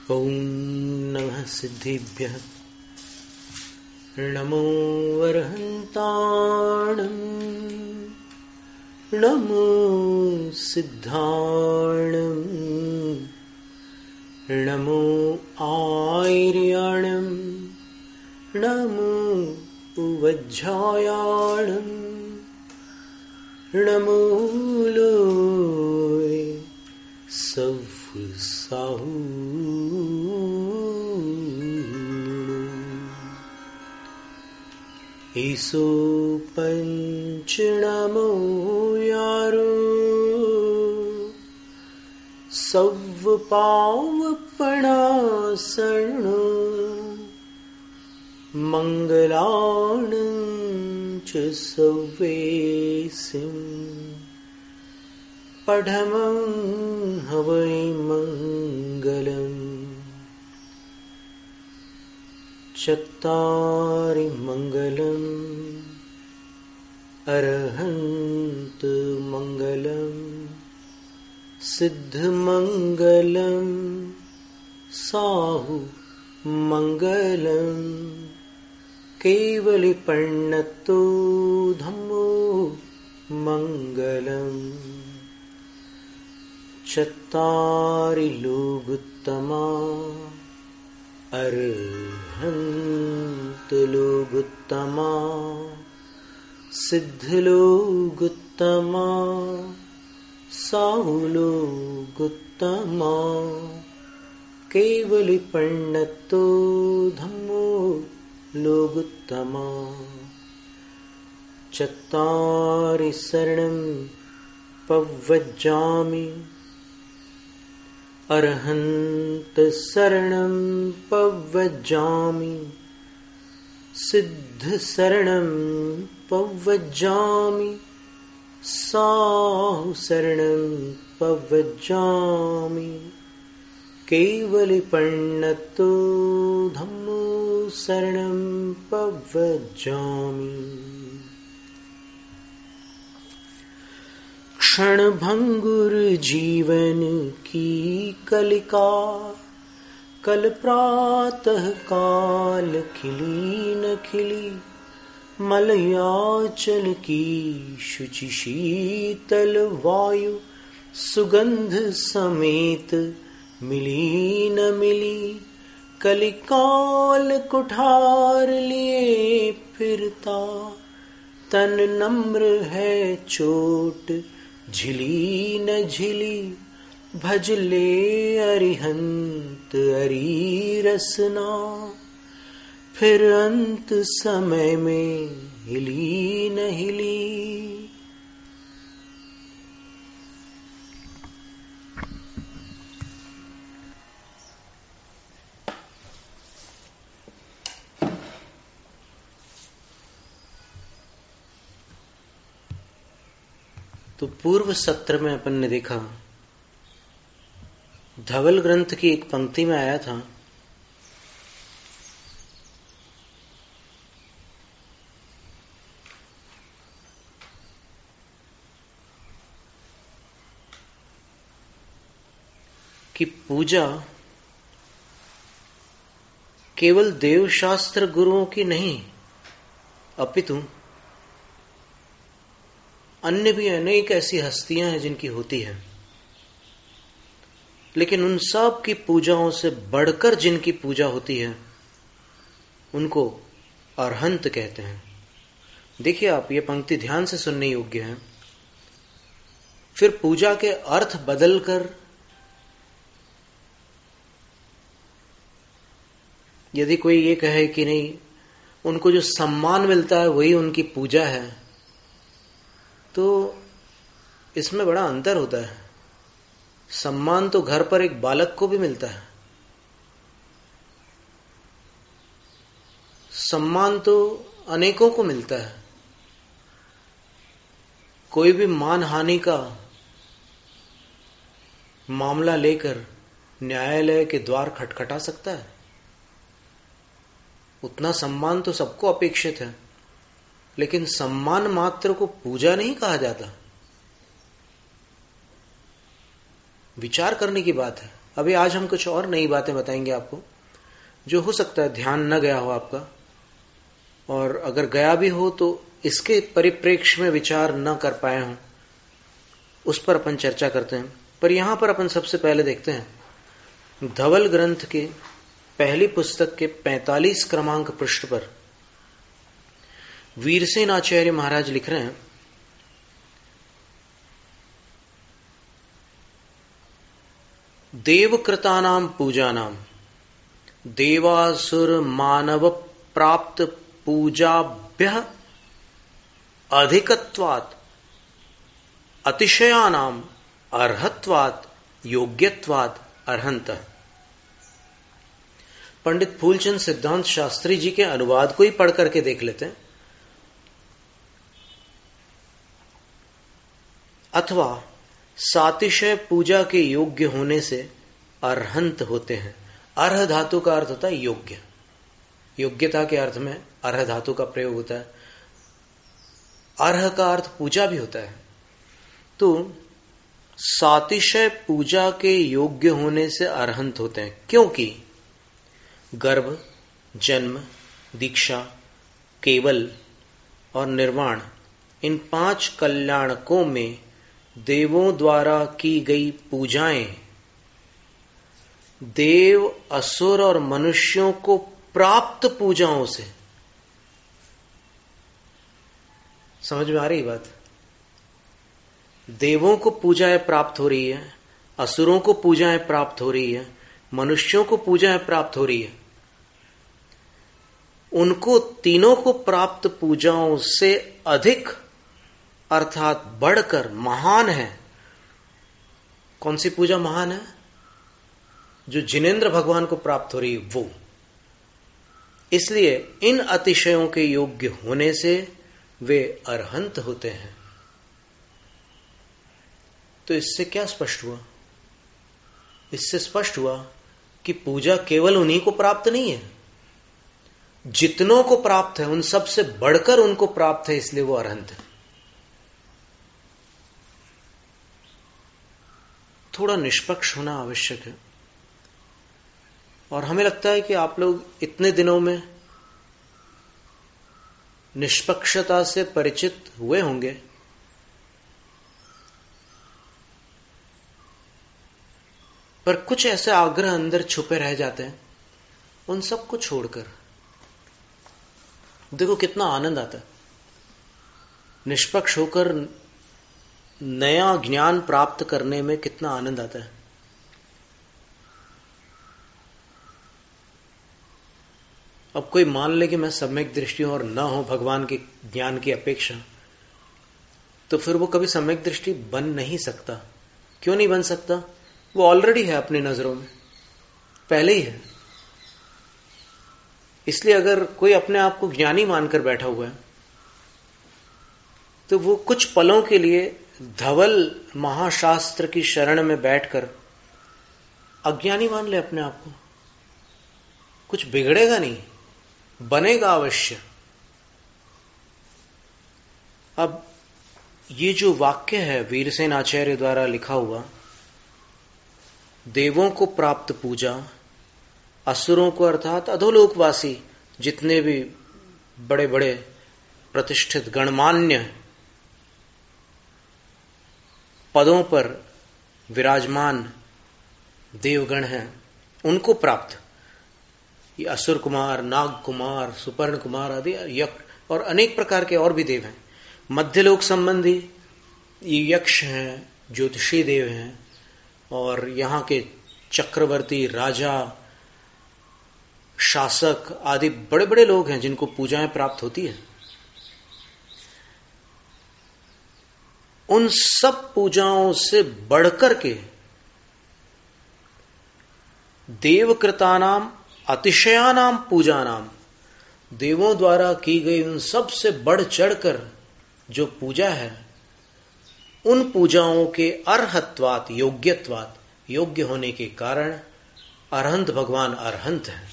ॐ नमः सिद्धिभ्यः नमो वरहन्ताणं नमो सिद्धाणं नमो आर्याणं नमो वज्रायाणं नमो लोय सब साहू ईसो पंच नमो यारो सव पावपणासनो मंगलानं च सवेसिं पठमं हवै मंगलम् चत्तारि मंगलम् अरहन्त मंगलम् सिद्ध मंगलम् साहु मंगलम् केवलिपण्णतो धम्मो मंगलम् चत्तारि लोगुत्तमा अरहन्त लोगुत्तमा सिद्ध लोगुत्तमा साहु लोगुत्तमा केवलिपण्णतो धम्मो लोगुत्तमा चत्तारि शरणं पव्वज्जामि अरहन्त शरणं पव्वज्जामि सिद्ध शरणं पव्वज्जामि साहु शरणं पव्वज्जामि केवलिपण्णतो धम्मो शरणं पव्वज्जामि क्षणभंगुर जीवन की कलिका कल प्रातः काल खिली न खिली मलयाचल की शुचि शीतल वायु सुगंध समेत मिली न मिली कलिकाल कुठार लिए फिरता तन नम्र है चोट झिली न झिली भजले अरिहंत अरी रसना फिर अंत समय में हिली न हिली। तो पूर्व सत्र में अपन ने देखा धवल ग्रंथ की एक पंक्ति में आया था कि पूजा केवल देवशास्त्र गुरुओं की नहीं अपितु अन्य भी अनेक ऐसी हस्तियां हैं जिनकी होती है, लेकिन उन सब की पूजाओं से बढ़कर जिनकी पूजा होती है उनको अरहंत कहते हैं। देखिए आप, ये पंक्ति ध्यान से सुनने योग्य है। फिर पूजा के अर्थ बदलकर यदि कोई ये कहे कि नहीं, उनको जो सम्मान मिलता है वही उनकी पूजा है, तो इसमें बड़ा अंतर होता है। सम्मान तो घर पर एक बालक को भी मिलता है, सम्मान तो अनेकों को मिलता है। कोई भी मान हानि का मामला लेकर न्यायालय के द्वार खटखटा सकता है। उतना सम्मान तो सबको अपेक्षित है, लेकिन सम्मान मात्र को पूजा नहीं कहा जाता। विचार करने की बात है। अभी आज हम कुछ और नई बातें बताएंगे आपको, जो हो सकता है ध्यान न गया हो आपका, और अगर गया भी हो तो इसके परिप्रेक्ष्य में विचार न कर पाए हों, उस पर अपन चर्चा करते हैं। पर यहां पर अपन सबसे पहले देखते हैं धवल ग्रंथ के पहली पुस्तक के 45 क्रमांक पृष्ठ पर वीरसेन आचार्य महाराज लिख रहे हैं, देवकृतानाम पूजानाम देवासुर मानव प्राप्त पूजाभ्य अधिकत्वात् अतिशयानाम अर्हत्वात् योग्यत्वात् अर्हन्तः। पंडित फूलचंद सिद्धांत शास्त्री जी के अनुवाद को ही पढ़ करके देख लेते हैं। अथवा सातिशय पूजा के योग्य होने से अर्हंत होते हैं। अर्ह धातु का अर्थ होता है योग्य, योग्यता के अर्थ में अर्ह धातु का प्रयोग होता है। अर्ह का अर्थ पूजा भी होता है। तो सातिशय पूजा के योग्य होने से अर्हंत होते हैं, क्योंकि गर्भ, जन्म, दीक्षा, केवल और निर्वाण, इन 5 कल्याणकों में देवों द्वारा की गई पूजाएं देव, असुर और मनुष्यों को प्राप्त पूजाओं से, समझ में आ रही बात? देवों को पूजाएं प्राप्त हो रही है, असुरों को पूजाएं प्राप्त हो रही है, मनुष्यों को पूजाएं प्राप्त हो रही है। उनको तीनों को प्राप्त पूजाओं से अधिक अर्थात बढ़कर महान है। कौन सी पूजा महान है? जो जिनेंद्र भगवान को प्राप्त हो रही है वो। इसलिए इन अतिशयों के योग्य होने से वे अर्हंत होते हैं। तो इससे क्या स्पष्ट हुआ? इससे स्पष्ट हुआ कि पूजा केवल उन्हीं को प्राप्त नहीं है, जितनों को प्राप्त है उन सब से बढ़कर उनको प्राप्त है, इसलिए वो अर्हंत है। थोड़ा निष्पक्ष होना आवश्यक है। और हमें लगता है कि आप लोग इतने दिनों में निष्पक्षता से परिचित हुए होंगे, पर कुछ ऐसे आग्रह अंदर छुपे रह जाते हैं। उन सबको छोड़कर देखो कितना आनंद आता है। निष्पक्ष होकर नया ज्ञान प्राप्त करने में कितना आनंद आता है। अब कोई मान ले कि मैं सम्यक दृष्टि और न हो भगवान के ज्ञान की अपेक्षा, तो फिर वो कभी सम्यक दृष्टि बन नहीं सकता। क्यों नहीं बन सकता? वो ऑलरेडी है अपनी नजरों में, पहले ही है। इसलिए अगर कोई अपने आप को ज्ञानी मानकर बैठा हुआ है, तो वो कुछ पलों के लिए धवल महाशास्त्र की शरण में बैठकर अज्ञानी मान ले अपने आप को, कुछ बिगड़ेगा नहीं, बनेगा अवश्य। अब ये जो वाक्य है वीरसेन आचार्य द्वारा लिखा हुआ, देवों को प्राप्त पूजा, असुरों को अर्थात अधोलोकवासी जितने भी बड़े बड़े प्रतिष्ठित गणमान्य पदों पर विराजमान देवगण हैं, उनको प्राप्त। ये असुर कुमार, नाग कुमार, सुपर्ण कुमार आदि यक्ष और अनेक प्रकार के और भी देव हैं। मध्यलोक संबंधी ये यक्ष हैं, ज्योतिषी देव हैं, और यहां के चक्रवर्ती, राजा, शासक आदि बड़े बड़े लोग हैं जिनको पूजाएं प्राप्त होती है। उन सब पूजाओं से बढ़कर के देवकृतानाम अतिशयानाम पूजानाम, देवों द्वारा की गई उन सब से बढ़ चढ़कर जो पूजा है, उन पूजाओं के अर्हत्वात, योग्यत्वात, योग्य होने के कारण अर्हंत भगवान अर्हंत है।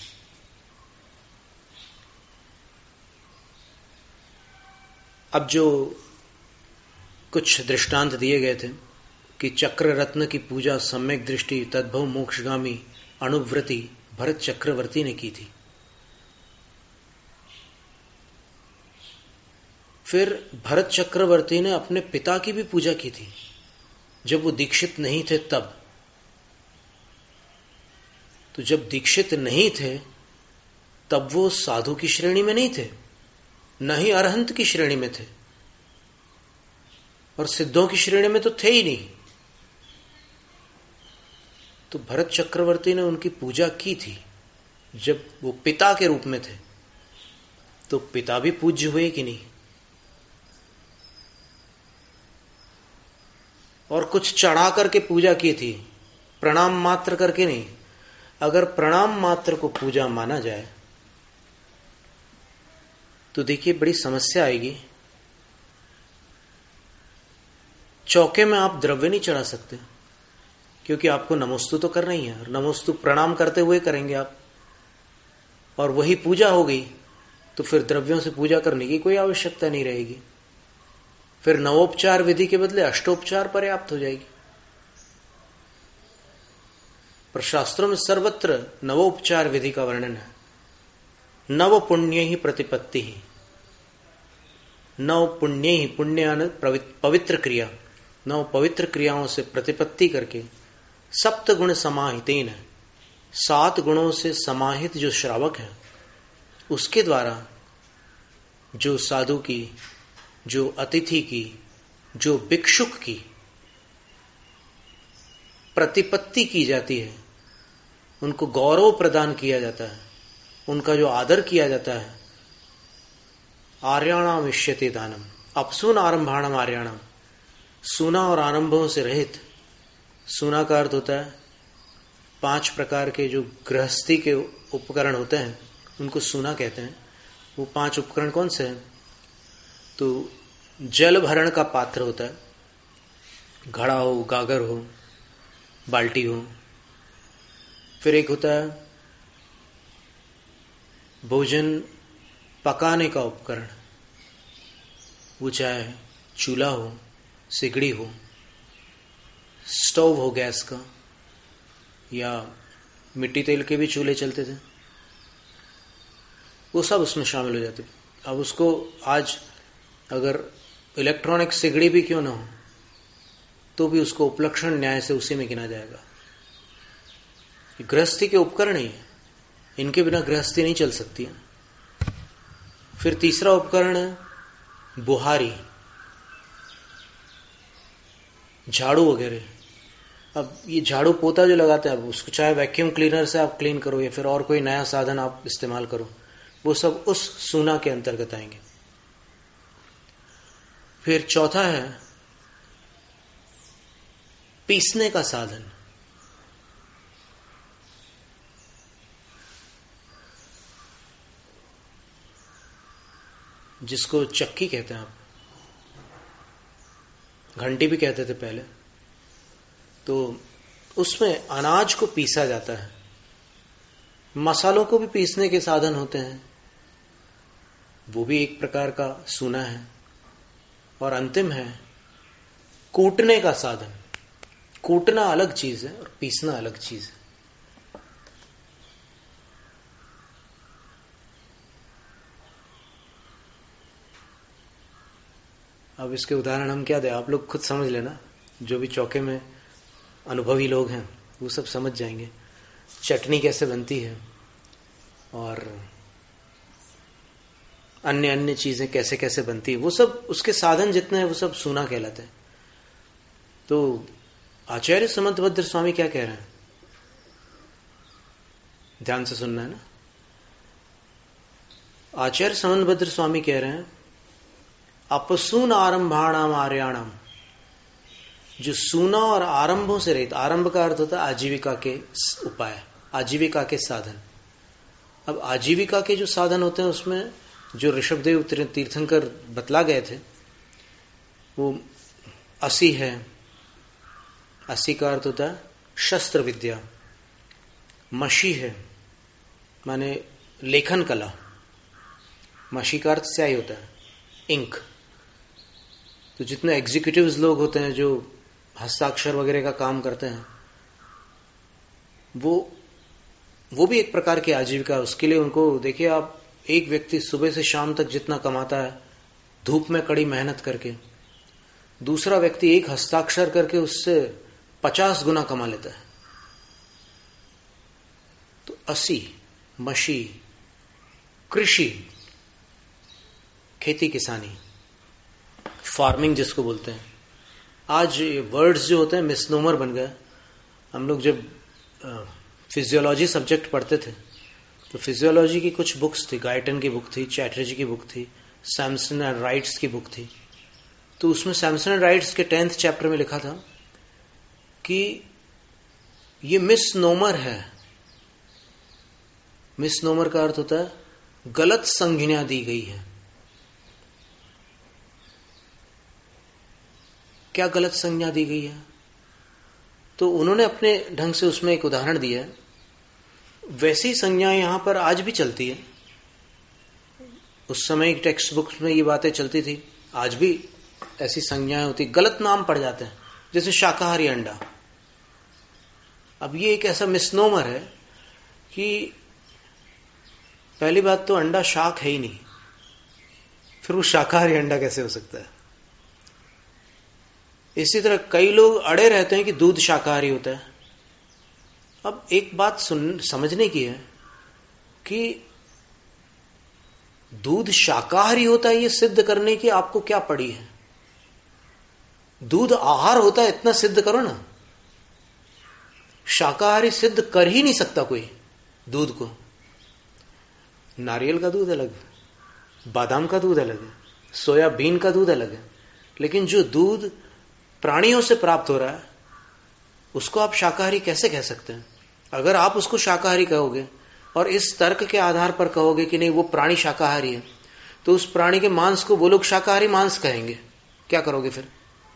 अब जो कुछ दृष्टांत दिए गए थे कि चक्र रत्न की पूजा सम्यक दृष्टि तद्भव मोक्षगामी अणुव्रति भरत चक्रवर्ती ने की थी। फिर भरत चक्रवर्ती ने अपने पिता की भी पूजा की थी जब वो दीक्षित नहीं थे तब। तो जब दीक्षित नहीं थे तब वो साधु की श्रेणी में नहीं थे, न ही अरहंत की श्रेणी में थे, और सिद्धों की श्रेणी में तो थे ही नहीं। तो भरत चक्रवर्ती ने उनकी पूजा की थी जब वो पिता के रूप में थे। तो पिता भी पूज्य हुए कि नहीं? और कुछ चढ़ा करके पूजा की थी, प्रणाम मात्र करके नहीं। अगर प्रणाम मात्र को पूजा माना जाए तो देखिए बड़ी समस्या आएगी। चौके में आप द्रव्य नहीं चढ़ा सकते क्योंकि आपको नमोस्तु तो करना ही है, और नमोस्तु प्रणाम करते हुए करेंगे आप, और वही पूजा हो गई तो फिर द्रव्यों से पूजा करने की कोई आवश्यकता नहीं रहेगी। फिर नवोपचार विधि के बदले अष्टोपचार पर्याप्त हो जाएगी। पर शास्त्रों में सर्वत्र नवोपचार विधि का वर्णन है। नव पुण्य ही प्रतिपत्ति ही, नव पुण्य ही, पुण्य पवित्र क्रिया, नव पवित्र क्रियाओं से प्रतिपत्ति करके सप्त गुण समाहितेन है, 7 गुणों से समाहित जो श्रावक है उसके द्वारा जो साधु की, जो अतिथि की, जो भिक्षुक की प्रतिपत्ति की जाती है, उनको गौरव प्रदान किया जाता है, उनका जो आदर किया जाता है। आर्याणाम इष्यते दानम, अपसून आरंभाणम आर्याणाम, सूना और आरंभों से रहित। सूना का अर्थ होता है 5 प्रकार के जो गृहस्थी के उपकरण होते हैं उनको सूना कहते हैं। वो 5 उपकरण कौन से हैं? तो जल भरण का पात्र होता है, घड़ा हो, गागर हो, बाल्टी हो। फिर एक होता है भोजन पकाने का उपकरण, वो चाहे चूल्हा हो, सिगड़ी हो, स्टोव हो गैस का, या मिट्टी तेल के भी चूल्हे चलते थे, वो सब उसमें शामिल हो जाते। अब उसको आज अगर इलेक्ट्रॉनिक सिगड़ी भी क्यों ना हो तो भी उसको उपलक्षण न्याय से उसी में गिना जाएगा। गृहस्थी के उपकरण ही है, इनके बिना गृहस्थी नहीं चल सकती है। फिर तीसरा उपकरण है बुहारी, झाड़ू वगैरह। अब ये झाड़ू पोता जो लगाते हैं, अब उसको चाहे वैक्यूम क्लीनर से आप क्लीन करो या फिर और कोई नया साधन आप इस्तेमाल करो, वो सब उस सूना के अंतर्गत आएंगे। फिर चौथा है पीसने का साधन। जिसको चक्की कहते हैं, आप घंटी भी कहते थे पहले। तो उसमें अनाज को पीसा जाता है, मसालों को भी पीसने के साधन होते हैं, वो भी एक प्रकार का सूना है। और अंतिम है कूटने का साधन। कूटना अलग चीज है और पीसना अलग चीज है। अब इसके उदाहरण हम क्या दें, आप लोग खुद समझ लेना। जो भी चौके में अनुभवी लोग हैं वो सब समझ जाएंगे चटनी कैसे बनती है और अन्य अन्य चीजें कैसे कैसे बनती है। वो सब उसके साधन जितने हैं वो सब सूना कहलाते हैं। तो आचार्य समंतभद्र स्वामी क्या कह रहे हैं, ध्यान से सुनना है ना। आचार्य समंतभद्र स्वामी कह रहे हैं अपसून आरंभाणाम आर्याणाम, जो सूना और आरंभों से रहित, आरंभ का अर्थ होता है आजीविका के उपाय, आजीविका के साधन। अब आजीविका के जो साधन होते हैं उसमें जो ऋषभदेव तीर्थंकर बतला गए थे वो 80 है। 80 का अर्थ होता है शस्त्र विद्या। मशी है माने लेखन कला, मशी का अर्थ स्याही होता है, इंक। तो जितने एग्जीक्यूटिव्स लोग होते हैं जो हस्ताक्षर वगैरह का काम करते हैं, वो भी एक प्रकार की आजीविका है। उसके लिए उनको देखिए आप, एक व्यक्ति सुबह से शाम तक जितना कमाता है धूप में कड़ी मेहनत करके, दूसरा व्यक्ति एक हस्ताक्षर करके उससे 50 गुना कमा लेता है। तो असी, मशी, कृषि, खेती किसानी, फार्मिंग जिसको बोलते हैं, आज वर्ड्स जो होते हैं मिसनोमर बन गए। हम लोग जब फिजियोलॉजी सब्जेक्ट पढ़ते थे तो फिजियोलॉजी की कुछ बुक्स थी, गाइटन की बुक थी, चैटर्जी की बुक थी, सैमसन एंड राइट्स की बुक थी। तो उसमें सैमसन एंड राइट्स के 10th चैप्टर में लिखा था कि ये मिसनोमर है। मिसनोमर का अर्थ होता है गलत संज्ञा दी गई है। क्या गलत संज्ञा दी गई है? तो उन्होंने अपने ढंग से उसमें एक उदाहरण दिया है। वैसी संज्ञाएं यहां पर आज भी चलती है। उस समय टेक्स्ट बुक्स में ये बातें चलती थी, आज भी ऐसी संज्ञाएं होती, गलत नाम पड़ जाते हैं, जैसे शाकाहारी अंडा। अब ये एक ऐसा मिसनोमर है कि पहली बात तो अंडा शाक है ही नहीं, फिर वो शाकाहारी अंडा कैसे हो सकता है? इसी तरह कई लोग अड़े रहते हैं कि दूध शाकाहारी होता है। अब एक बात समझने की है कि दूध शाकाहारी होता है ये सिद्ध करने की आपको क्या पड़ी है? दूध आहार होता है इतना सिद्ध करो ना। शाकाहारी सिद्ध कर ही नहीं सकता कोई दूध को। नारियल का दूध अलग है, बादाम का दूध अलग है, सोयाबीन का दूध अलग है, लेकिन जो दूध प्राणियों से प्राप्त हो रहा है उसको आप शाकाहारी कैसे कह सकते हैं? अगर आप उसको शाकाहारी कहोगे और इस तर्क के आधार पर कहोगे कि नहीं वो प्राणी शाकाहारी है, तो उस प्राणी के मांस को वो लोग शाकाहारी मांस कहेंगे। क्या करोगे फिर?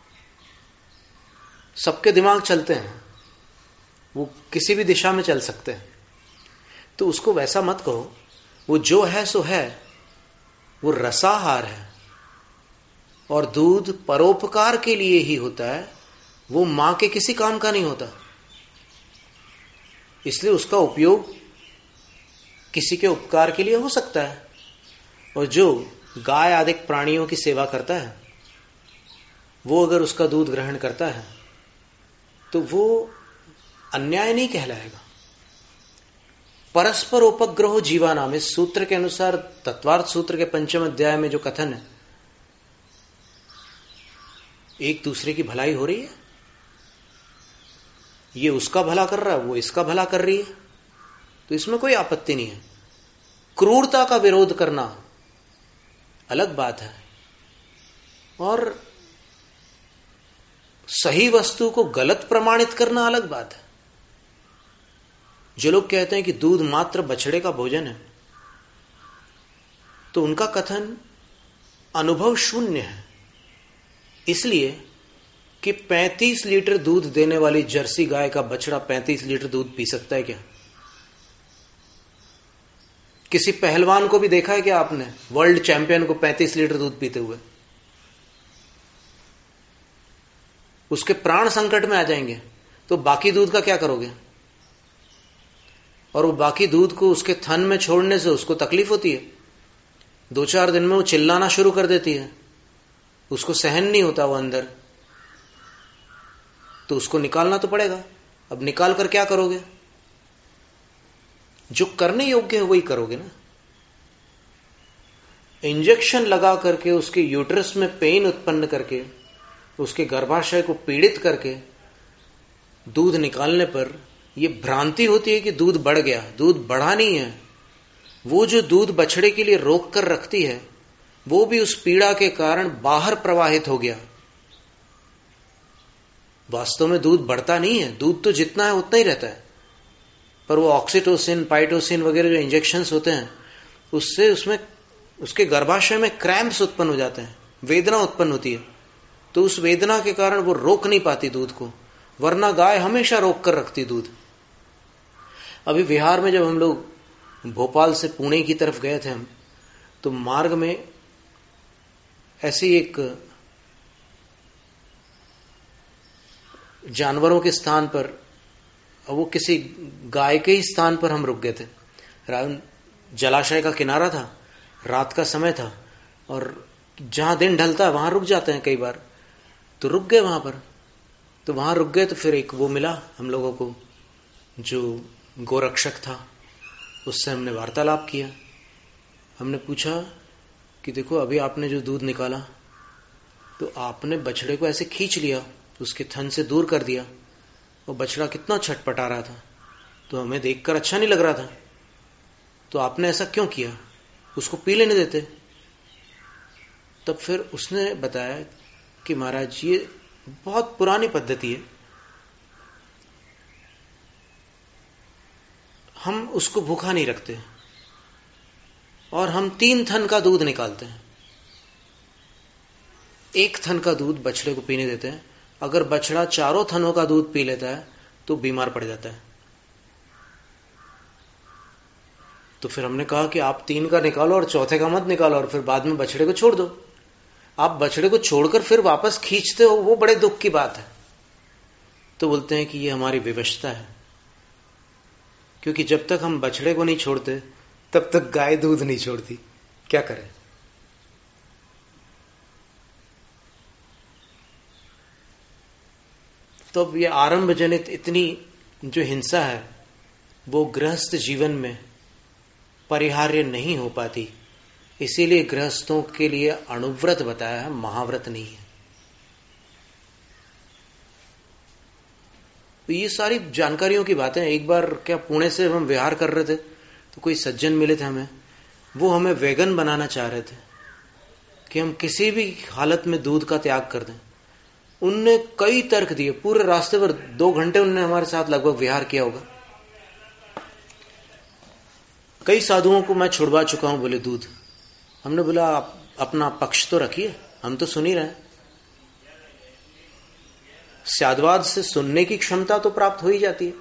सबके दिमाग चलते हैं, वो किसी भी दिशा में चल सकते हैं। तो उसको वैसा मत कहो। वो जो है सो है, वो रसाहार है और दूध परोपकार के लिए ही होता है, वो मां के किसी काम का नहीं होता। इसलिए उसका उपयोग किसी के उपकार के लिए हो सकता है। और जो गाय आदि प्राणियों की सेवा करता है वो अगर उसका दूध ग्रहण करता है तो वो अन्याय नहीं कहलाएगा। परस्पर उपग्रहो जीवानाम, इस सूत्र के अनुसार तत्वार्थ सूत्र के 5वें अध्याय में जो कथन है, एक दूसरे की भलाई हो रही है। ये उसका भला कर रहा है, वो इसका भला कर रही है, तो इसमें कोई आपत्ति नहीं है। क्रूरता का विरोध करना अलग बात है और सही वस्तु को गलत प्रमाणित करना अलग बात है। जो लोग कहते हैं कि दूध मात्र बछड़े का भोजन है, तो उनका कथन अनुभव शून्य है। इसलिए कि 35 लीटर दूध देने वाली जर्सी गाय का बछड़ा 35 लीटर दूध पी सकता है क्या? किसी पहलवान को भी देखा है क्या आपने, वर्ल्ड चैंपियन को 35 लीटर दूध पीते हुए? उसके प्राण संकट में आ जाएंगे, तो बाकी दूध का क्या करोगे? और वो बाकी दूध को उसके थन में छोड़ने से उसको तकलीफ होती है, 2-4 दिन में वो चिल्लाना शुरू कर देती है, उसको सहन नहीं होता वो अंदर, तो उसको निकालना तो पड़ेगा। अब निकाल कर क्या करोगे? जो करने योग्य है वही करोगे ना। इंजेक्शन लगा करके उसके यूट्रस में पेन उत्पन्न करके उसके गर्भाशय को पीड़ित करके दूध निकालने पर यह भ्रांति होती है कि दूध बढ़ गया। दूध बढ़ा नहीं है। वो जो दूध बछड़े के लिए रोक कर रखती है वो भी उस पीड़ा के कारण बाहर प्रवाहित हो गया। वास्तव में दूध बढ़ता नहीं है, दूध तो जितना है उतना ही रहता है, पर वो ऑक्सीटोसिन, पाइटोसिन वगैरह जो इंजेक्शंस होते हैं उससे उसमें उसके गर्भाशय में क्रैम्प्स उत्पन्न हो जाते हैं, वेदना उत्पन्न होती है। तो उस वेदना के कारण वो रोक नहीं पाती दूध को, वरना गाय हमेशा रोक कर रखती दूध। अभी बिहार में जब हम लोग भोपाल से पुणे की तरफ गए थे हम, तो मार्ग में ऐसी एक जानवरों के स्थान पर, वो किसी गाय के ही स्थान पर हम रुक गए थे। जलाशय का किनारा था, रात का समय था, और जहां दिन ढलता है वहां रुक जाते हैं कई बार, तो रुक गए वहां पर। तो वहां रुक गए तो फिर एक वो मिला हम लोगों को जो गोरक्षक था, उससे हमने वार्तालाप किया। हमने पूछा कि देखो अभी आपने जो दूध निकाला तो आपने बछड़े को ऐसे खींच लिया, उसके थन से दूर कर दिया, वो बछड़ा कितना छटपटा रहा था, तो हमें देखकर अच्छा नहीं लग रहा था, तो आपने ऐसा क्यों किया, उसको पी लेने देते। तब फिर उसने बताया कि महाराज ये बहुत पुरानी पद्धति है, हम उसको भूखा नहीं रखते और हम 3 थन का दूध निकालते हैं। 1 थन का दूध बछड़े को पीने देते हैं। अगर बछड़ा 4 थनों का दूध पी लेता है तो बीमार पड़ जाता है। तो फिर हमने कहा कि आप 3 का निकालो और चौथे का मत निकालो और फिर बाद में बछड़े को छोड़ दो। आप बछड़े को छोड़कर फिर वापस खींचते हो, वो बड़े दुख की बात है। तो बोलते हैं कि ये हमारी विवशता है, क्योंकि जब तक हम बछड़े को नहीं छोड़ते तब तक गाय दूध नहीं छोड़ती, क्या करें। तो अब ये आरंभ जनित इतनी जो हिंसा है वो गृहस्थ जीवन में परिहार्य नहीं हो पाती, इसीलिए गृहस्थों के लिए अणुव्रत बताया है, महाव्रत नहीं है। तो ये सारी जानकारियों की बातें। एक बार क्या पुणे से हम विहार कर रहे थे तो कोई सज्जन मिले थे हमें, वो हमें वेगन बनाना चाह रहे थे कि हम किसी भी हालत में दूध का त्याग कर दें। उनने कई तर्क दिए, पूरे रास्ते पर 2 घंटे उन्होंने हमारे साथ लगभग विहार किया होगा। कई साधुओं को मैं छुड़वा चुका हूं बोले दूध। हमने बोला आप अपना पक्ष तो रखिए, हम तो सुन ही रहे हैं। स्यादवाद से सुनने की क्षमता तो प्राप्त हो ही जाती है,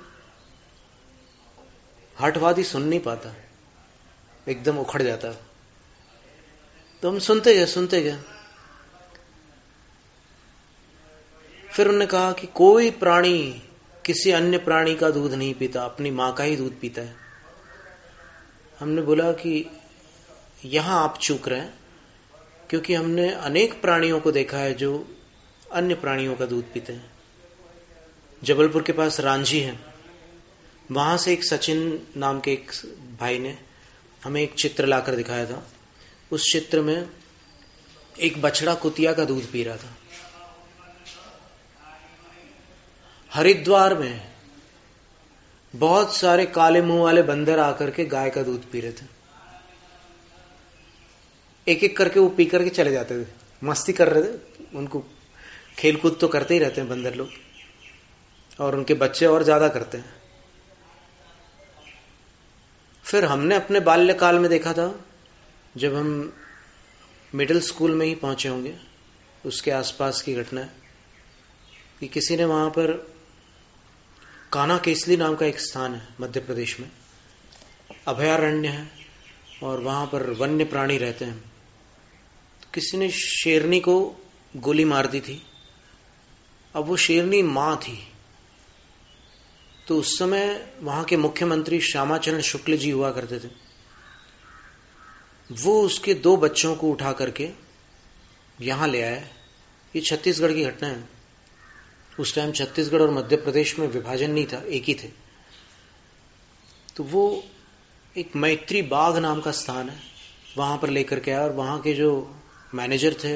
हठवादी सुन नहीं पाता, एकदम उखड़ जाता है। तो हम सुनते गए। फिर उन्होंने कहा कि कोई प्राणी किसी अन्य प्राणी का दूध नहीं पीता, अपनी मां का ही दूध पीता है। हमने बोला कि यहां आप चूक रहे हैं, क्योंकि हमने अनेक प्राणियों को देखा है जो अन्य प्राणियों का दूध पीते हैं। जबलपुर के पास रांझी है, वहां से एक सचिन नाम के एक भाई ने हमें एक चित्र लाकर दिखाया था। उस चित्र में एक बछड़ा कुतिया का दूध पी रहा था। हरिद्वार में बहुत सारे काले मुंह वाले बंदर आकर के गाय का दूध पी रहे थे। एक एक करके वो पी करके चले जाते थे, मस्ती कर रहे थे। उनको खेलकूद तो करते ही रहते हैं बंदर लोग, और उनके बच्चे और ज्यादा करते हैं। फिर हमने अपने बाल्यकाल में देखा था, जब हम मिडिल स्कूल में ही पहुंचे होंगे, उसके आसपास की घटना है कि किसी ने वहां पर कान्हा केसली नाम का एक स्थान है मध्य प्रदेश में, अभयारण्य है और वहां पर वन्य प्राणी रहते हैं। तो किसी ने शेरनी को गोली मार दी थी। अब वो शेरनी मां थी। तो उस समय वहां के मुख्यमंत्री श्यामाचरण शुक्ल जी हुआ करते थे। वो उसके 2 बच्चों को उठा करके यहां ले आए। ये छत्तीसगढ़ की घटना है। उस टाइम छत्तीसगढ़ और मध्य प्रदेश में विभाजन नहीं था, एक ही थे। तो वो एक मैत्री बाग नाम का स्थान है, वहां पर लेकर के आया। और वहां के जो मैनेजर थे,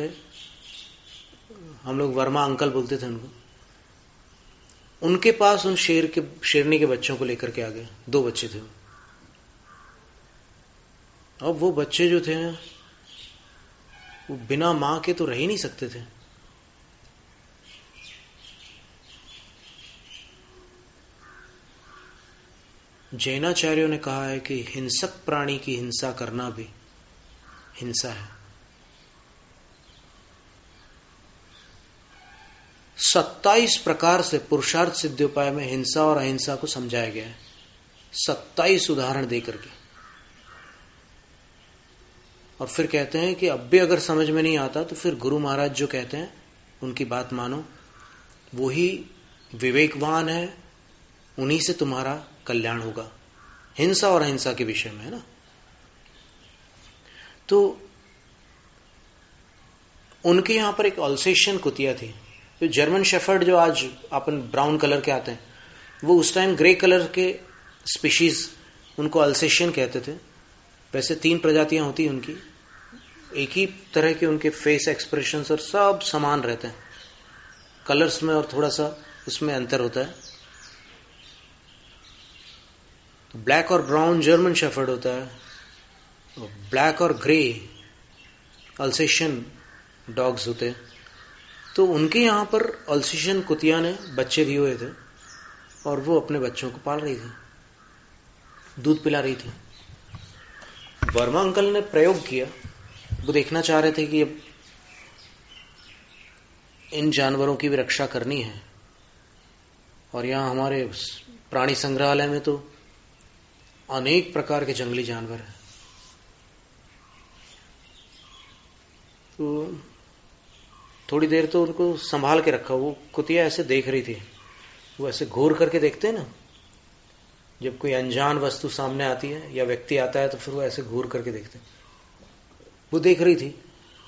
हम लोग वर्मा अंकल बोलते थे उनको, उनके पास उन शेरनी के बच्चों को लेकर के आ गए। 2 बच्चे थे। अब वो बच्चे जो थे वो बिना मां के तो रह ही नहीं सकते थे। जैनाचार्यों ने कहा है कि हिंसक प्राणी की हिंसा करना भी हिंसा है। 27 प्रकार से पुरुषार्थ सिद्धियोपाय में हिंसा और अहिंसा को समझाया गया है, 27 उदाहरण देकर के। और फिर कहते हैं कि अब भी अगर समझ में नहीं आता तो फिर गुरु महाराज जो कहते हैं उनकी बात मानो, वो ही विवेकवान है, उन्हीं से तुम्हारा कल्याण होगा। हिंसा और अहिंसा के विषय में है ना। तो उनके यहां पर एक अल्सेशियन कुतिया थी। तो जर्मन शेफर्ड जो आज अपन ब्राउन कलर के आते हैं, वो उस टाइम ग्रे कलर के स्पीशीज, उनको अल्सेशियन कहते थे। वैसे 3 प्रजातियां होती हैं उनकी, एक ही तरह के उनके फेस एक्सप्रेशंस और सब समान रहते हैं, कलर्स में और थोड़ा सा उसमें अंतर होता है। तो ब्लैक और ब्राउन जर्मन शेफर्ड होता है, और ब्लैक और ग्रे अल्सेशियन डॉग्स होते हैं। तो उनके यहां पर अल्सेशियन कुतिया ने बच्चे दिए हुए थे, और वो अपने बच्चों को पाल रही थी, दूध पिला रही थी। वर्मा अंकल ने प्रयोग किया, वो देखना चाह रहे थे कि अब इन जानवरों की भी रक्षा करनी है। और यहां हमारे प्राणी संग्रहालय में तो अनेक प्रकार के जंगली जानवर हैं। तो थोड़ी देर तो उनको संभाल के रखा। वो कुतिया ऐसे देख रही थी, वो ऐसे घूर करके देखते हैं ना, जब कोई अनजान वस्तु सामने आती है या व्यक्ति आता है तो फिर वो ऐसे घूर करके देखते हैं। वो देख रही थी।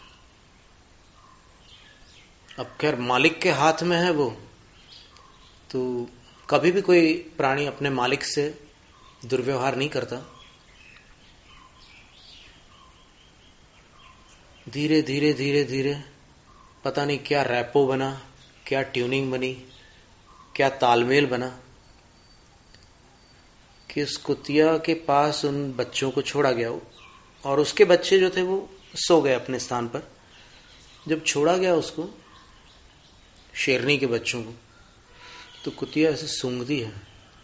अब खैर मालिक के हाथ में है वो, तो कभी भी कोई प्राणी अपने मालिक से दुर्व्यवहार नहीं करता। धीरे धीरे धीरे धीरे पता नहीं क्या रैपो बना, क्या ट्यूनिंग बनी, क्या तालमेल बना कि उस कुतिया के पास उन बच्चों को छोड़ा गया। और उसके बच्चे जो थे वो सो गए अपने स्थान पर। जब छोड़ा गया उसको, शेरनी के बच्चों को, तो कुतिया ऐसे सूंघती है।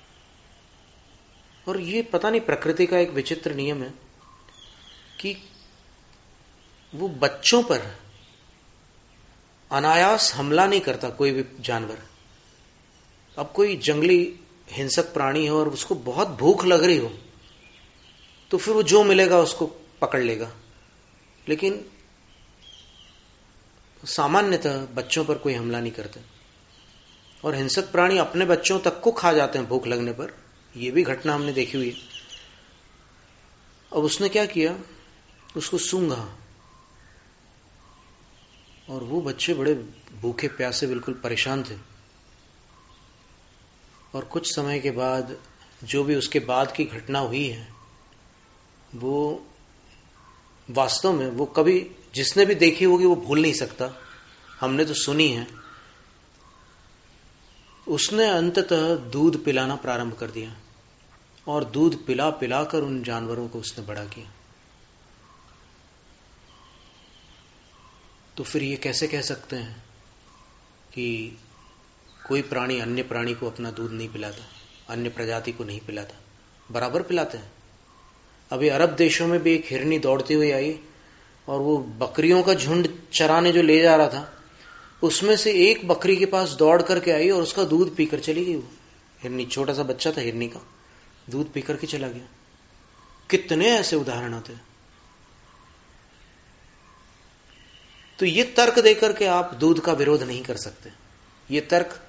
और ये पता नहीं प्रकृति का एक विचित्र नियम है कि वो बच्चों पर अनायास हमला नहीं करता कोई भी जानवर। अब कोई जंगली हिंसक प्राणी है और उसको बहुत भूख लग रही हो, तो फिर वो जो मिलेगा उसको पकड़ लेगा। लेकिन सामान्यतः बच्चों पर कोई हमला नहीं करते। और हिंसक प्राणी अपने बच्चों तक को खा जाते हैं भूख लगने पर। यह भी घटना हमने देखी हुई है। अब उसने क्या किया, उसको सूंघा, और वो बच्चे बड़े भूखे प्यासे बिल्कुल परेशान थे। और कुछ समय के बाद जो भी उसके बाद की घटना हुई है, वो वास्तव में वो कभी जिसने भी देखी होगी वो भूल नहीं सकता। हमने तो सुनी है। उसने अंततः दूध पिलाना प्रारंभ कर दिया, और दूध पिला पिलाकर उन जानवरों को उसने बड़ा किया। तो फिर ये कैसे कह सकते हैं कि कोई प्राणी अन्य प्राणी को अपना दूध नहीं पिलाता, अन्य प्रजाति को नहीं पिलाता? बराबर पिलाते हैं। अभी अरब देशों में भी एक हिरनी दौड़ती हुई आई, और वो बकरियों का झुंड चराने जो ले जा रहा था, उसमें से एक बकरी के पास दौड़ करके आई और उसका दूध पीकर चली गई। वो हिरनी, छोटा सा बच्चा था हिरनी का, दूध पीकर के चला गया। कितने ऐसे उदाहरण आते हैं। तो ये तर्क देकर के आप दूध का विरोध नहीं कर सकते। ये तर्क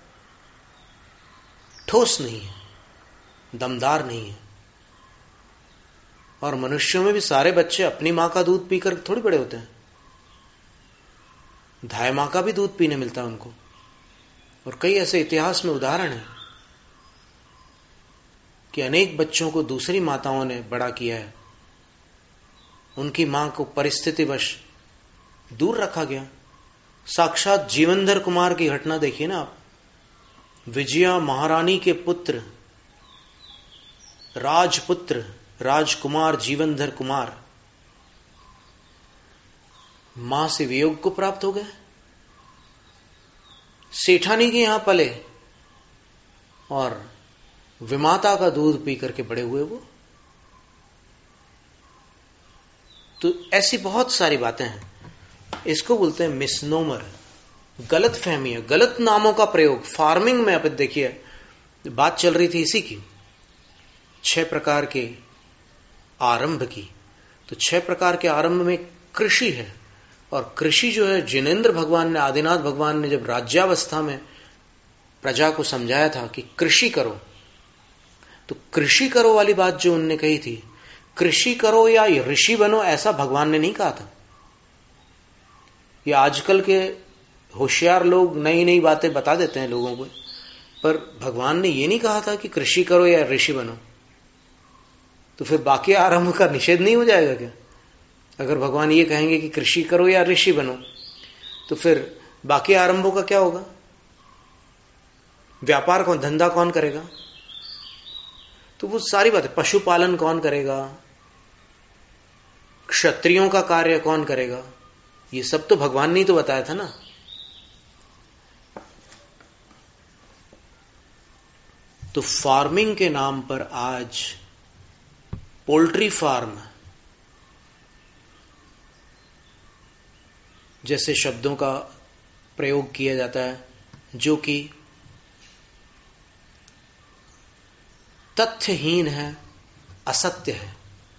ठोस नहीं है, दमदार नहीं है। और मनुष्यों में भी सारे बच्चे अपनी मां का दूध पीकर थोड़ी बड़े होते हैं। धाय मां का भी दूध पीने मिलता है उनको। और कई ऐसे इतिहास में उदाहरण है कि अनेक बच्चों को दूसरी माताओं ने बड़ा किया है। उनकी मां को परिस्थितिवश दूर रखा गया। साक्षात जीवनधर कुमार की घटना देखिए ना आप। विजया महारानी के पुत्र, राजपुत्र, राजकुमार जीवनधर कुमार मां से वियोग को प्राप्त हो गए। सेठानी के यहां पले और विमाता का दूध पी करके बड़े हुए वो। तो ऐसी बहुत सारी बातें हैं। इसको बोलते हैं मिसनोमर, गलत फहमी है, गलत नामों का प्रयोग। फार्मिंग में आप देखिए, बात चल रही थी इसी की, 6 प्रकार के आरंभ की। तो 6 प्रकार के आरंभ में कृषि है। और कृषि जो है, जिनेंद्र भगवान ने, आदिनाथ भगवान ने जब राज्यावस्था में प्रजा को समझाया था कि कृषि करो, तो कृषि करो वाली बात जो उनने कही थी, कृषि करो या ऋषि बनो, ऐसा भगवान ने नहीं कहा था। ये आजकल के होशियार लोग नई नई बातें बता देते हैं लोगों को, पर भगवान ने ये नहीं कहा था कि कृषि करो या ऋषि बनो। तो फिर बाकी आरंभ का निषेध नहीं हो जाएगा क्या? अगर भगवान ये कहेंगे कि कृषि करो या ऋषि बनो, तो फिर बाकी आरंभों का क्या होगा? व्यापार कौन, धंधा कौन करेगा? तो वो सारी बातें, पशुपालन कौन करेगा, क्षत्रियों का कार्य कौन करेगा, ये सब तो भगवान ने ही तो बताया था ना। तो फार्मिंग के नाम पर आज पोल्ट्री फार्म जैसे शब्दों का प्रयोग किया जाता है, जो कि तथ्यहीन है, असत्य है।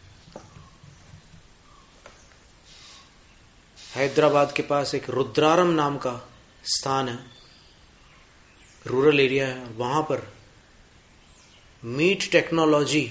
हैदराबाद के पास एक रुद्रारम नाम का स्थान है, रूरल एरिया है, वहां पर मीट टेक्नोलॉजी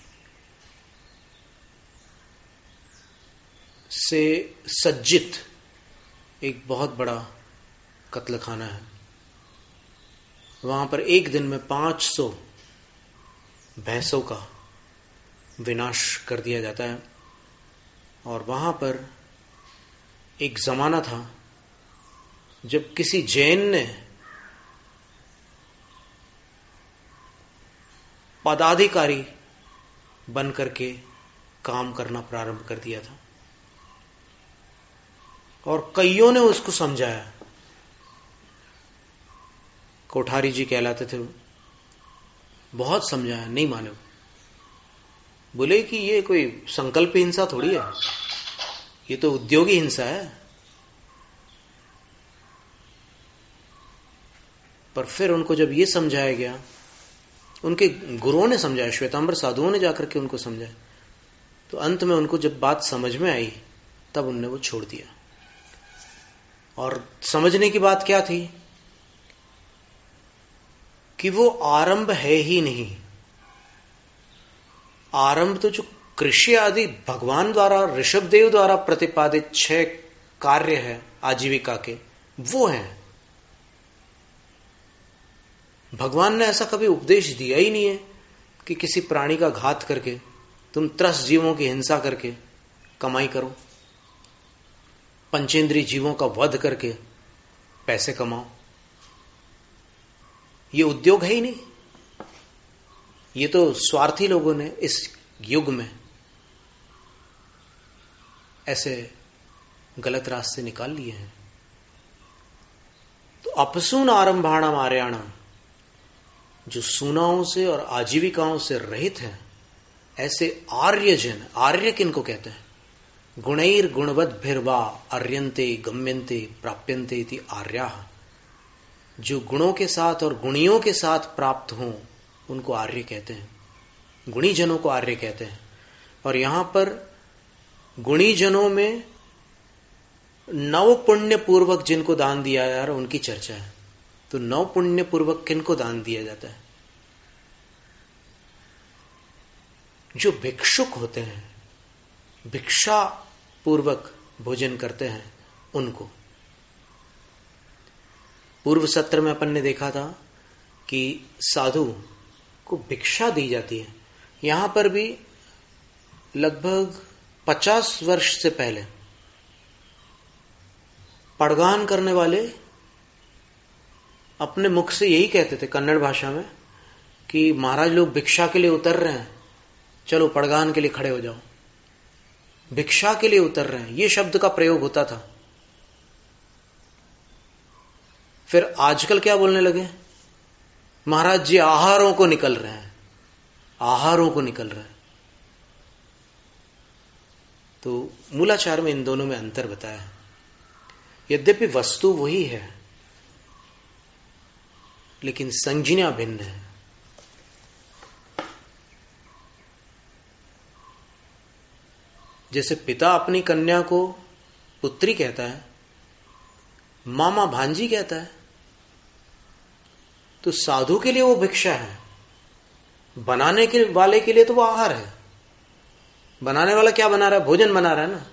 से सज्जित एक बहुत बड़ा कत्लखाना है। वहां पर एक दिन में 500 भैंसों का विनाश कर दिया जाता है। और वहां पर एक जमाना था जब किसी जैन ने पदाधिकारी बन करके काम करना प्रारंभ कर दिया था, और कईयों ने उसको समझाया। कोठारी जी कहलाते थे वो, बहुत समझाया, नहीं माने। बोले कि ये कोई संकल्प हिंसा थोड़ी है, ये तो उद्योगी हिंसा है। पर फिर उनको जब ये समझाया गया, उनके गुरुओं ने समझाया, श्वेतांबर साधुओं ने जाकर के उनको समझाया, तो अंत में उनको जब बात समझ में आई तब उनने वो छोड़ दिया। और समझने की बात क्या थी कि वो आरंभ है ही नहीं। आरंभ तो जो कृषि आदि भगवान द्वारा, ऋषभदेव द्वारा प्रतिपादित 6 कार्य है आजीविका के, वो हैं। भगवान ने ऐसा कभी उपदेश दिया ही नहीं है कि किसी प्राणी का घात करके तुम 30 जीवों की हिंसा करके कमाई करो, पंचेंद्रिय जीवों का वध करके पैसे कमाओ। ये उद्योग है ही नहीं। ये तो स्वार्थी लोगों ने इस युग में ऐसे गलत रास्ते निकाल लिए हैं। तो अपसून आरंभाणम आर्याणम, जो सूनाओं से और आजीविकाओं से रहित है, ऐसे आर्यजन, आर्य किनको कहते हैं? गुणैर गुणवद्भिर्वा आर्यन्ते गम्यन्ते प्राप्यन्ते इति आर्याः। जो गुणों के साथ और गुणियों के साथ प्राप्त हों उनको आर्य कहते हैं, गुणीजनों को आर्य कहते हैं। और यहां पर गुणीजनों में नव पुण्य पूर्वक जिनको दान दिया जा रहा है उनकी चर्चा है। तो नव पुण्य पूर्वक किनको दान दिया जाता है? जो भिक्षुक होते हैं, भिक्षा पूर्वक भोजन करते हैं, उनको। पूर्व सत्र में अपन ने देखा था कि साधु को भिक्षा दी जाती है। यहां पर भी लगभग 50 वर्ष से पहले पड़गान करने वाले अपने मुख से यही कहते थे कन्नड़ भाषा में कि महाराज लोग भिक्षा के लिए उतर रहे हैं, चलो पड़गान के लिए खड़े हो जाओ। भिक्षा के लिए उतर रहे हैं, यह शब्द का प्रयोग होता था। फिर आजकल क्या बोलने लगे? महाराज जी आहारों को निकल रहे हैं, आहारों को निकल रहे हैं। तो मूलाचार में इन दोनों में अंतर बताया है। यद्यपि वस्तु वही है लेकिन संज्ञा भिन्न है। जैसे पिता अपनी कन्या को पुत्री कहता है, मामा भांजी कहता है, तो साधु के लिए वो भिक्षा है, बनाने के वाले के लिए तो वो आहार है। बनाने वाला क्या बना रहा है? भोजन बना रहा है ना,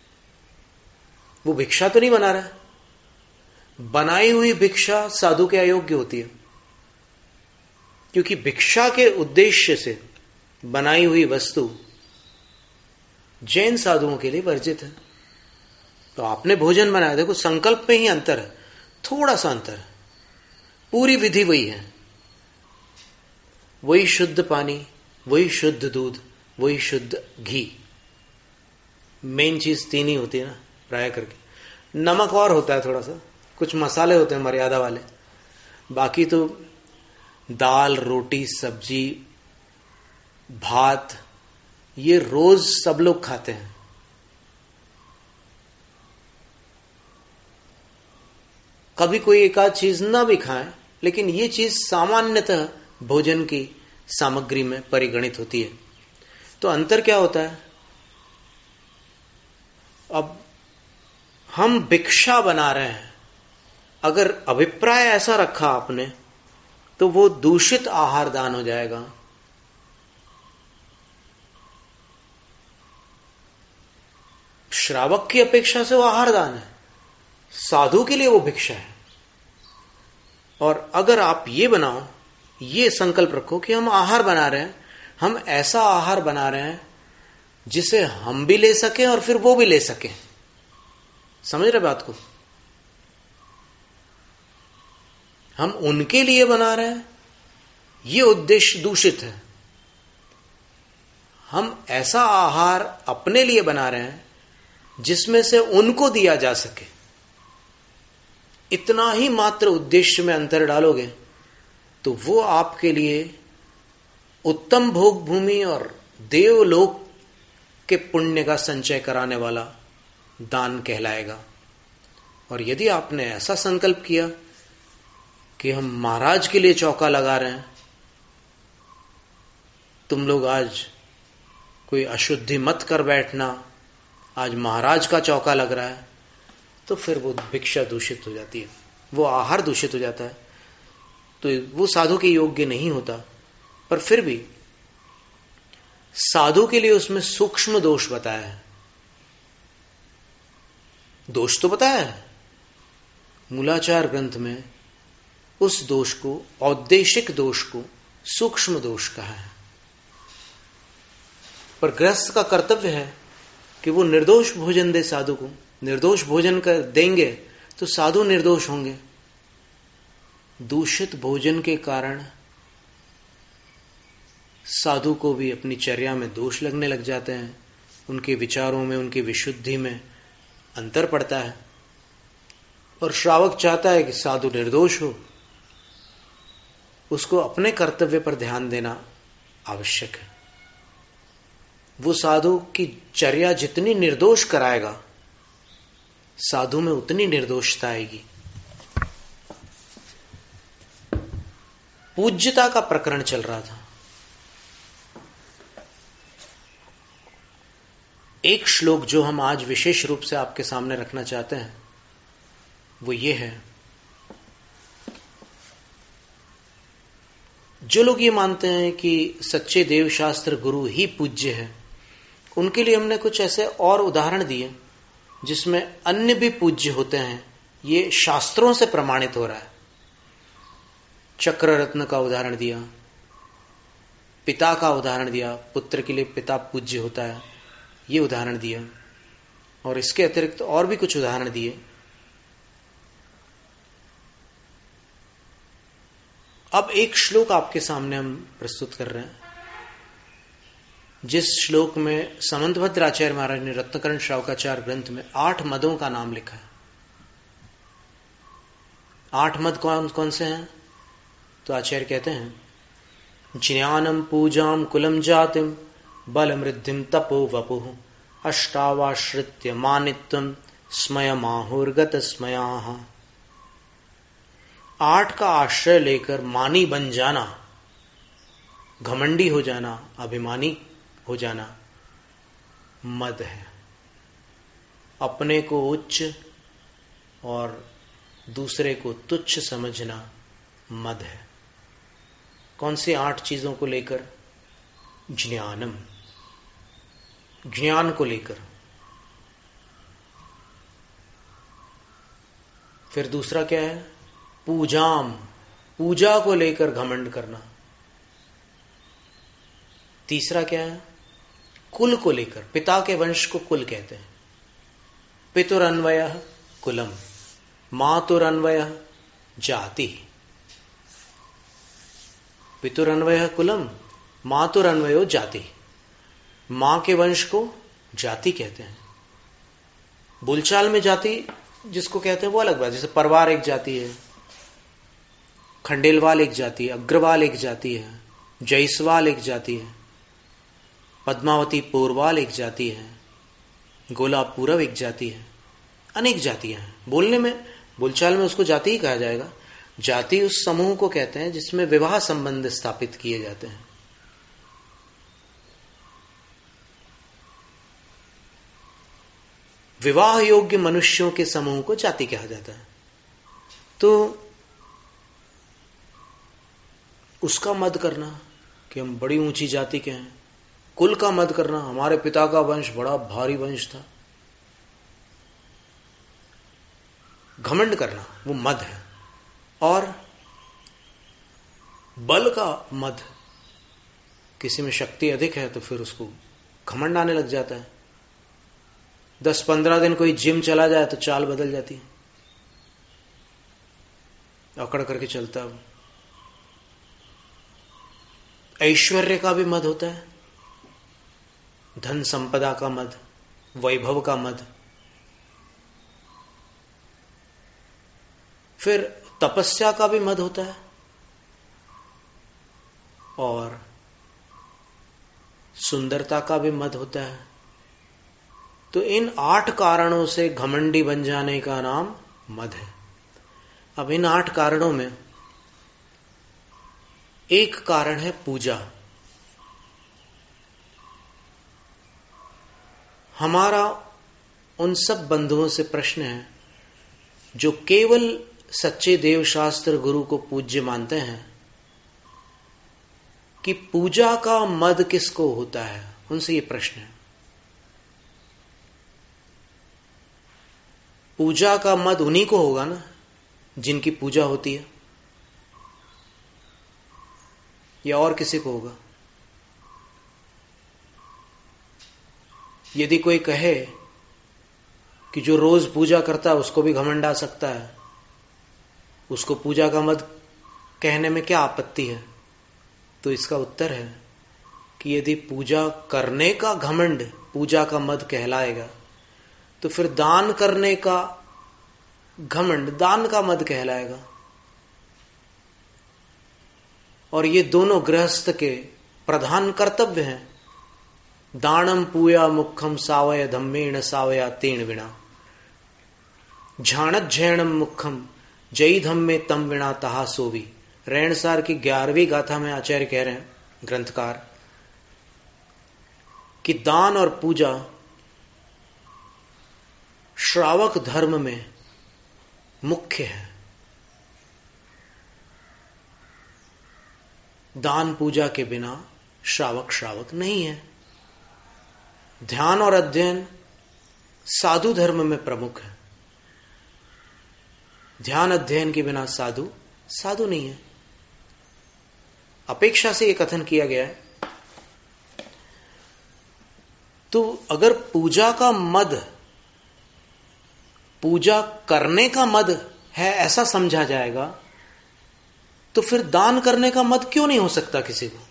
वो भिक्षा तो नहीं बना रहा है। बनाई हुई भिक्षा साधु के अयोग्य होती है, क्योंकि भिक्षा के उद्देश्य से बनाई हुई वस्तु जैन साधुओं के लिए वर्जित है। तो आपने भोजन बनाया, देखो संकल्प में ही अंतर है, थोड़ा सा अंतर है, पूरी विधि वही है। वही शुद्ध पानी, वही शुद्ध दूध, वही शुद्ध घी। मेन चीज तीन ही होती है ना प्राय करके। नमक और होता है थोड़ा सा, कुछ मसाले होते हैं मर्यादा वाले, बाकी तो दाल, रोटी, सब्जी, भात ये रोज सब लोग खाते हैं। कभी कोई एक आध चीज ना भी खाएं, लेकिन ये चीज सामान्यतः भोजन की सामग्री में परिगणित होती है। तो अंतर क्या होता है? अब हम भिक्षा बना रहे हैं, अगर अभिप्राय ऐसा रखा आपने तो वो दूषित आहार दान हो जाएगा। श्रावक की अपेक्षा से वो आहार दान है, साधु के लिए वो भिक्षा है। और अगर आप ये बनाओ, ये संकल्प रखो कि हम आहार बना रहे हैं, हम ऐसा आहार बना रहे हैं जिसे हम भी ले सकें और फिर वो भी ले सकें। समझ रहे बात को? हम उनके लिए बना रहे हैं, ये उद्देश्य दूषित है। हम ऐसा आहार अपने लिए बना रहे हैं जिसमें से उनको दिया जा सके। इतना ही मात्र उद्देश्य में अंतर डालोगे तो वो आपके लिए उत्तम भोग भूमि और देवलोक के पुण्य का संचय कराने वाला दान कहलाएगा। और यदि आपने ऐसा संकल्प किया कि हम महाराज के लिए चौका लगा रहे हैं, तुम लोग आज कोई अशुद्धि मत कर बैठना, आज महाराज का चौका लग रहा है, तो फिर वो भिक्षा दूषित हो जाती है, वो आहार दूषित हो जाता है, तो वो साधु के योग्य नहीं होता। पर फिर भी साधु के लिए उसमें सूक्ष्म दोष बताया है। दोष तो बताया है मूलाचार ग्रंथ में, उस दोष को, औद्देशिक दोष को सूक्ष्म दोष कहा है। पर गृहस्थ का कर्तव्य है कि वो निर्दोष भोजन दे साधु को। निर्दोष भोजन कर देंगे तो साधु निर्दोष होंगे। दूषित भोजन के कारण साधु को भी अपनी चर्या में दोष लगने लग जाते हैं, उनके विचारों में, उनकी विशुद्धि में अंतर पड़ता है। और श्रावक चाहता है कि साधु निर्दोष हो, उसको अपने कर्तव्य पर ध्यान देना आवश्यक है। वो साधु की चर्या जितनी निर्दोष कराएगा, साधु में उतनी निर्दोषता आएगी। पूज्यता का प्रकरण चल रहा था। एक श्लोक जो हम आज विशेष रूप से आपके सामने रखना चाहते हैं वो ये है। जो लोग ये मानते हैं कि सच्चे देवशास्त्र गुरु ही पूज्य है, उनके लिए हमने कुछ ऐसे और उदाहरण दिए जिसमें अन्य भी पूज्य होते हैं। ये शास्त्रों से प्रमाणित हो रहा है। चक्र रत्न का उदाहरण दिया, पिता का उदाहरण दिया, पुत्र के लिए पिता पूज्य होता है, ये उदाहरण दिया। और इसके अतिरिक्त और भी कुछ उदाहरण दिए। अब एक श्लोक आपके सामने हम प्रस्तुत कर रहे हैं, जिस श्लोक में समंतभद्र आचार्य महाराज ने रत्नकरण श्रावकाचार ग्रंथ में 8 मदों का नाम लिखा है। 8 मद कौन कौन से हैं? तो आचार्य कहते हैं, ज्ञानम पूजाम कुलम जातिम बलमृद्धिम तपो वपुः अष्टावाश्रित्य मानित्वम स्मयमाहुर्गत स्मयाः। 8 का आश्रय लेकर मानी बन जाना, घमंडी हो जाना, अभिमानी हो जाना मद है। अपने को उच्च और दूसरे को तुच्छ समझना मद है। कौन सी 8 चीजों को लेकर? ज्ञानम, ज्ञान को लेकर। फिर दूसरा क्या है? पूजाम, पूजा को लेकर घमंड करना। तीसरा क्या है? कुल को लेकर, पिता के वंश को कुल कहते हैं। पितुरन्वयः कुलम, मातुरन्वयः जाति। पितुरन्वयः कुलम, मातुरन्वयो जाति। मां के वंश को जाति कहते हैं। बोलचाल में जाति जिसको कहते हैं वो अलग बात। जैसे परवार एक जाति है, खंडेलवाल एक जाति है, अग्रवाल एक जाति है, जयसवाल एक जाति है, पद्मावती पोरवाल एक जाति है, गोला पूरब एक जाति है। अनेक जातियां हैं। बोलने में, बोलचाल में उसको जाति ही कहा जाएगा। जाति उस समूह को कहते हैं जिसमें विवाह संबंध स्थापित किए जाते हैं। विवाह योग्य मनुष्यों के समूह को जाति कहा जाता है। तो उसका मद करना कि हम बड़ी ऊंची जाति के हैं, कुल का मद करना, हमारे पिता का वंश बड़ा भारी वंश था, घमंड करना, वो मद है। और बल का मद, किसी में शक्ति अधिक है तो फिर उसको घमंड आने लग जाता है। 10-15 दिन कोई जिम चला जाए तो चाल बदल जाती है, अकड़ करके चलता है। ऐश्वर्य का भी मद होता है, धन संपदा का मद, वैभव का मद। फिर तपस्या का भी मद होता है, और सुंदरता का भी मद होता है। तो इन 8 कारणों से घमंडी बन जाने का नाम मद है। अब इन 8 कारणों में एक कारण है पूजा। हमारा उन सब बंधुओं से प्रश्न है जो केवल सच्चे देवशास्त्र गुरु को पूज्य मानते हैं कि पूजा का मद किसको होता है। उनसे ये प्रश्न है, पूजा का मद उन्हीं को होगा ना जिनकी पूजा होती है, या और किसी को होगा? यदि कोई कहे कि जो रोज पूजा करता है उसको भी घमंड आ सकता है, उसको पूजा का मद कहने में क्या आपत्ति है? तो इसका उत्तर है कि यदि पूजा करने का घमंड पूजा का मद कहलाएगा तो फिर दान करने का घमंड दान का मद कहलाएगा। और ये दोनों गृहस्थ के प्रधान कर्तव्य हैं। दानम पूया मुखम सावय धम्मेण सावया तेण विना, झाणत झैणम मुखम जई धम्मे तम विना तहा सोवी। रैणसार की 11वीं गाथा में आचार्य कह रहे हैं, ग्रंथकार, कि दान और पूजा श्रावक धर्म में मुख्य है। दान पूजा के बिना श्रावक नहीं है। ध्यान और अध्ययन साधु धर्म में प्रमुख है। ध्यान अध्ययन के बिना साधु नहीं है। अपेक्षा से यह कथन किया गया है। तो अगर पूजा का मद पूजा करने का मद है ऐसा समझा जाएगा तो फिर दान करने का मद क्यों नहीं हो सकता किसी को?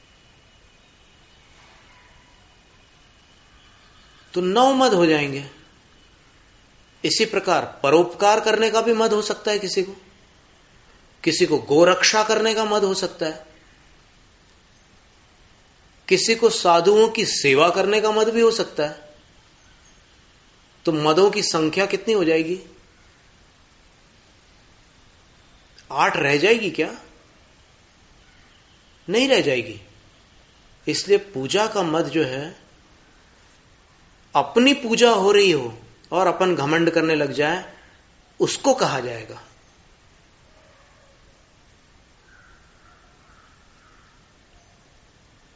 तो 9 मद हो जाएंगे। इसी प्रकार परोपकार करने का भी मद हो सकता है किसी को गोरक्षा करने का मद हो सकता है, किसी को साधुओं की सेवा करने का मद भी हो सकता है। तो मदों की संख्या कितनी हो जाएगी? 8 रह जाएगी क्या? नहीं रह जाएगी। इसलिए पूजा का मद जो है, अपनी पूजा हो रही हो और अपन घमंड करने लग जाए, उसको कहा जाएगा।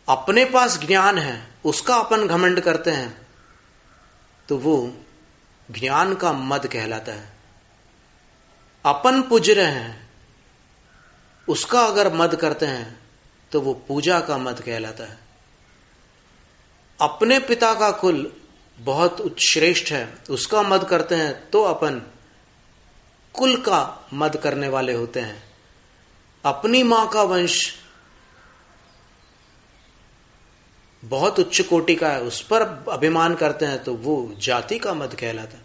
अपने पास ज्ञान है उसका अपन घमंड करते हैं तो वो ज्ञान का मद कहलाता है। अपन पूज रहे हैं उसका अगर मद करते हैं तो वो पूजा का मद कहलाता है। अपने पिता का कुल बहुत उत्श्रेष्ठ है उसका मद करते हैं तो अपन कुल का मद करने वाले होते हैं। अपनी मां का वंश बहुत उच्च कोटि का है उस पर अभिमान करते हैं तो वो जाति का मद कहलाता है।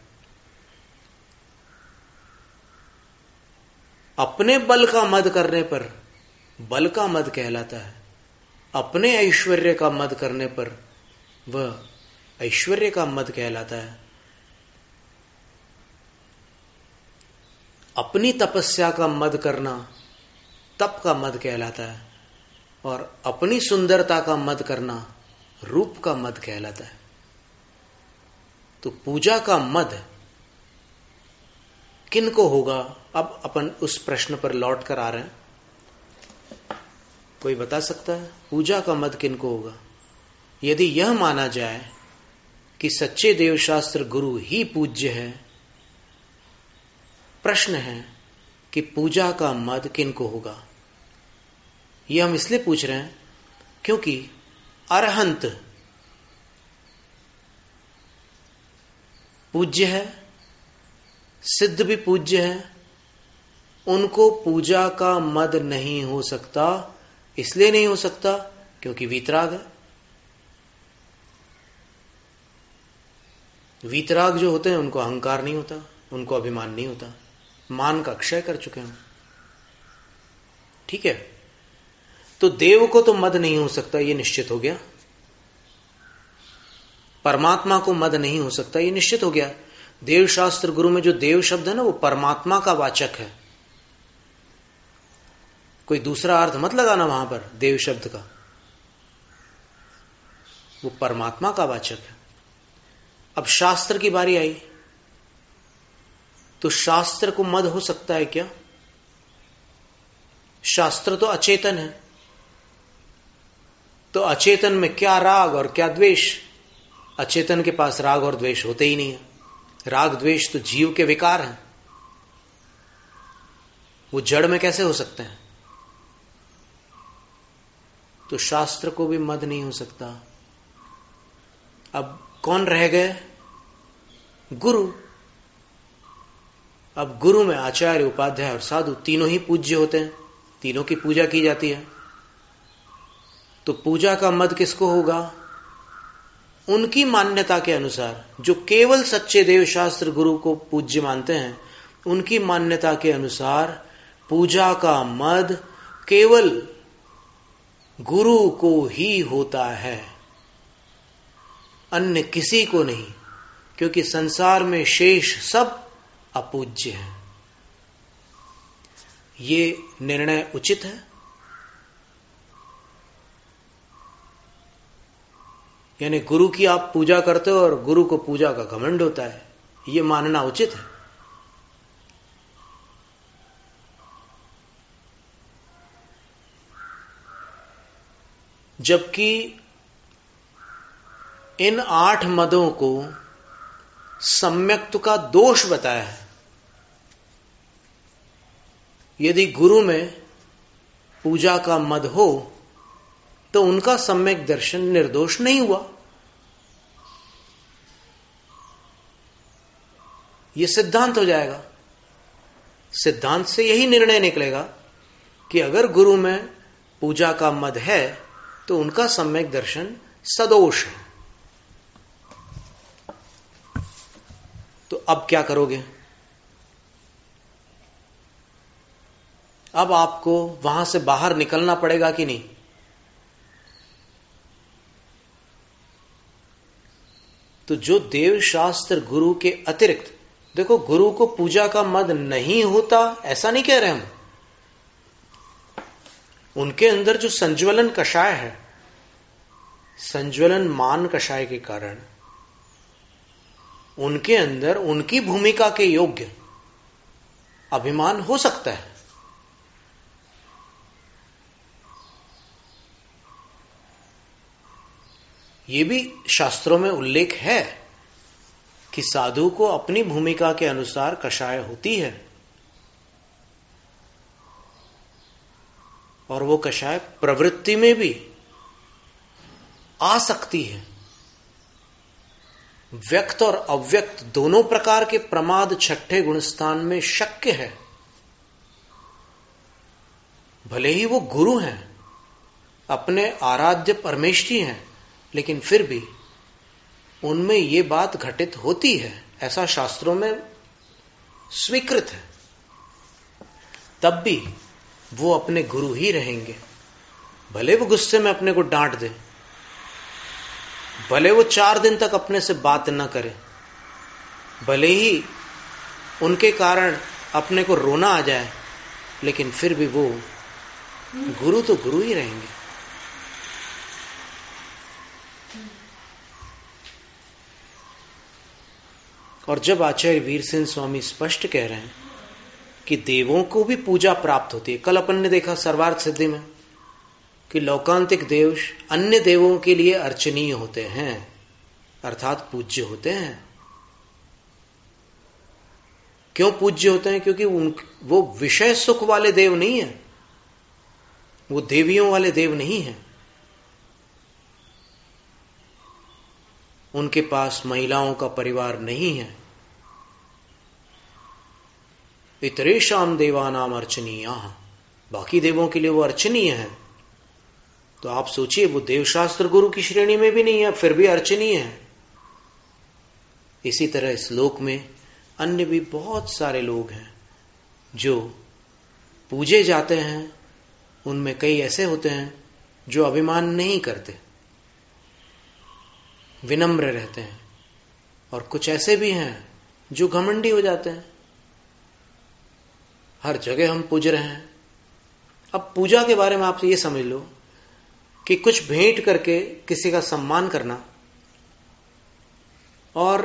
अपने बल का मद करने पर बल का मद कहलाता है। अपने ऐश्वर्य का मद करने पर वह ऐश्वर्य का मद कहलाता है। अपनी तपस्या का मद करना तप का मद कहलाता है और अपनी सुंदरता का मद करना रूप का मद कहलाता है। तो पूजा का मद किन को होगा? अब अपन उस प्रश्न पर लौट कर आ रहे हैं। कोई बता सकता है पूजा का मद किन को होगा? यदि यह माना जाए कि सच्चे देवशास्त्र गुरु ही पूज्य है, प्रश्न है कि पूजा का मद किन को होगा? यह हम इसलिए पूछ रहे हैं क्योंकि अरहंत पूज्य है, सिद्ध भी पूज्य है, उनको पूजा का मद नहीं हो सकता। इसलिए नहीं हो सकता क्योंकि वीतराग है। वीतराग जो होते हैं उनको अहंकार नहीं होता, उनको अभिमान नहीं होता, मान का क्षय कर चुके हैं। ठीक है, तो देव को तो मद नहीं हो सकता, यह निश्चित हो गया। परमात्मा को मद नहीं हो सकता, यह निश्चित हो गया। देव शास्त्र गुरु में जो देव शब्द है ना वो परमात्मा का वाचक है। कोई दूसरा अर्थ मत लगाना वहां पर देव शब्द का, वो परमात्मा का वाचक है। अब शास्त्र की बारी आई तो शास्त्र को मद हो सकता है क्या? शास्त्र तो अचेतन है, तो अचेतन में क्या राग और क्या द्वेष? अचेतन के पास राग और द्वेष होते ही नहीं है। राग द्वेष तो जीव के विकार हैं, वो जड़ में कैसे हो सकते हैं? तो शास्त्र को भी मद नहीं हो सकता। अब कौन रह गए? गुरु। अब गुरु में आचार्य, उपाध्याय और साधु तीनों ही पूज्य होते हैं, तीनों की पूजा की जाती है। तो पूजा का मद किसको होगा? उनकी मान्यता के अनुसार, जो केवल सच्चे देव शास्त्र गुरु को पूज्य मानते हैं, उनकी मान्यता के अनुसार पूजा का मद केवल गुरु को ही होता है, अन्य किसी को नहीं, क्योंकि संसार में शेष सब अपूज्य है। ये निर्णय उचित है? यानी गुरु की आप पूजा करते हो और गुरु को पूजा का घमंड होता है, यह मानना उचित है? जबकि इन 8 मदों को सम्यक्त्व का दोष बताया है। यदि गुरु में पूजा का मद हो तो उनका सम्यक दर्शन निर्दोष नहीं हुआ। यह सिद्धांत हो जाएगा। सिद्धांत से यही निर्णय निकलेगा कि अगर गुरु में पूजा का मद है तो उनका सम्यक दर्शन सदोष है। तो अब क्या करोगे? अब आपको वहां से बाहर निकलना पड़ेगा कि नहीं? तो जो देव शास्त्र गुरु के अतिरिक्त, देखो गुरु को पूजा का मद नहीं होता ऐसा नहीं कह रहे हम, उनके अंदर जो संज्वलन कषाय है, संज्वलन मान कषाय के कारण उनके अंदर उनकी भूमिका के योग्य अभिमान हो सकता है। ये भी शास्त्रों में उल्लेख है कि साधु को अपनी भूमिका के अनुसार कषाय होती है, और वो कषाय प्रवृत्ति में भी आ सकती है। व्यक्त और अव्यक्त दोनों प्रकार के प्रमाद छठे गुणस्थान में शक्य है। भले ही वो गुरु हैं, अपने आराध्य परमेष्ठी हैं, लेकिन फिर भी उनमें ये बात घटित होती है, ऐसा शास्त्रों में स्वीकृत है। तब भी वो अपने गुरु ही रहेंगे। भले वो गुस्से में अपने को डांट दे, भले वो 4 दिन तक अपने से बात न करे, भले ही उनके कारण अपने को रोना आ जाए, लेकिन फिर भी वो गुरु तो गुरु ही रहेंगे। और जब आचार्य वीर सिंह स्वामी स्पष्ट कह रहे हैं कि देवों को भी पूजा प्राप्त होती है, कल अपन ने देखा सर्वार्थ सिद्धि में कि लौकांतिक देव अन्य देवों के लिए अर्चनीय होते हैं, अर्थात पूज्य होते हैं। क्यों पूज्य होते हैं? क्योंकि वो विषय सुख वाले देव नहीं है, वो देवियों वाले देव नहीं है। उनके पास महिलाओं का परिवार नहीं है। इतरेषाम देवानाम अर्चनीया, बाकी देवों के लिए वो अर्चनीय है। तो आप सोचिए, वो देवशास्त्र गुरु की श्रेणी में भी नहीं है, फिर भी अर्चनीय है। इसी तरह इस लोक में अन्य भी बहुत सारे लोग हैं जो पूजे जाते हैं। उनमें कई ऐसे होते हैं जो अभिमान नहीं करते, विनम्र रहते हैं, और कुछ ऐसे भी हैं जो घमंडी हो जाते हैं। हर जगह हम पूज रहे हैं। अब पूजा के बारे में आप ये समझ लो कि कुछ भेंट करके किसी का सम्मान करना और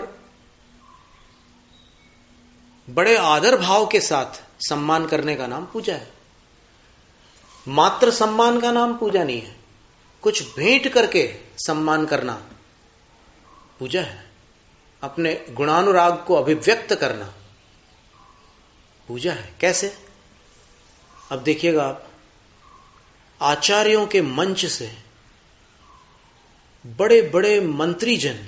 बड़े आदर भाव के साथ सम्मान करने का नाम पूजा है। मात्र सम्मान का नाम पूजा नहीं है। कुछ भेंट करके सम्मान करना पूजा है। अपने गुणानुराग को अभिव्यक्त करना पूजा है। कैसे? अब देखिएगा आप, आचार्यों के मंच से बड़े बड़े मंत्रीजन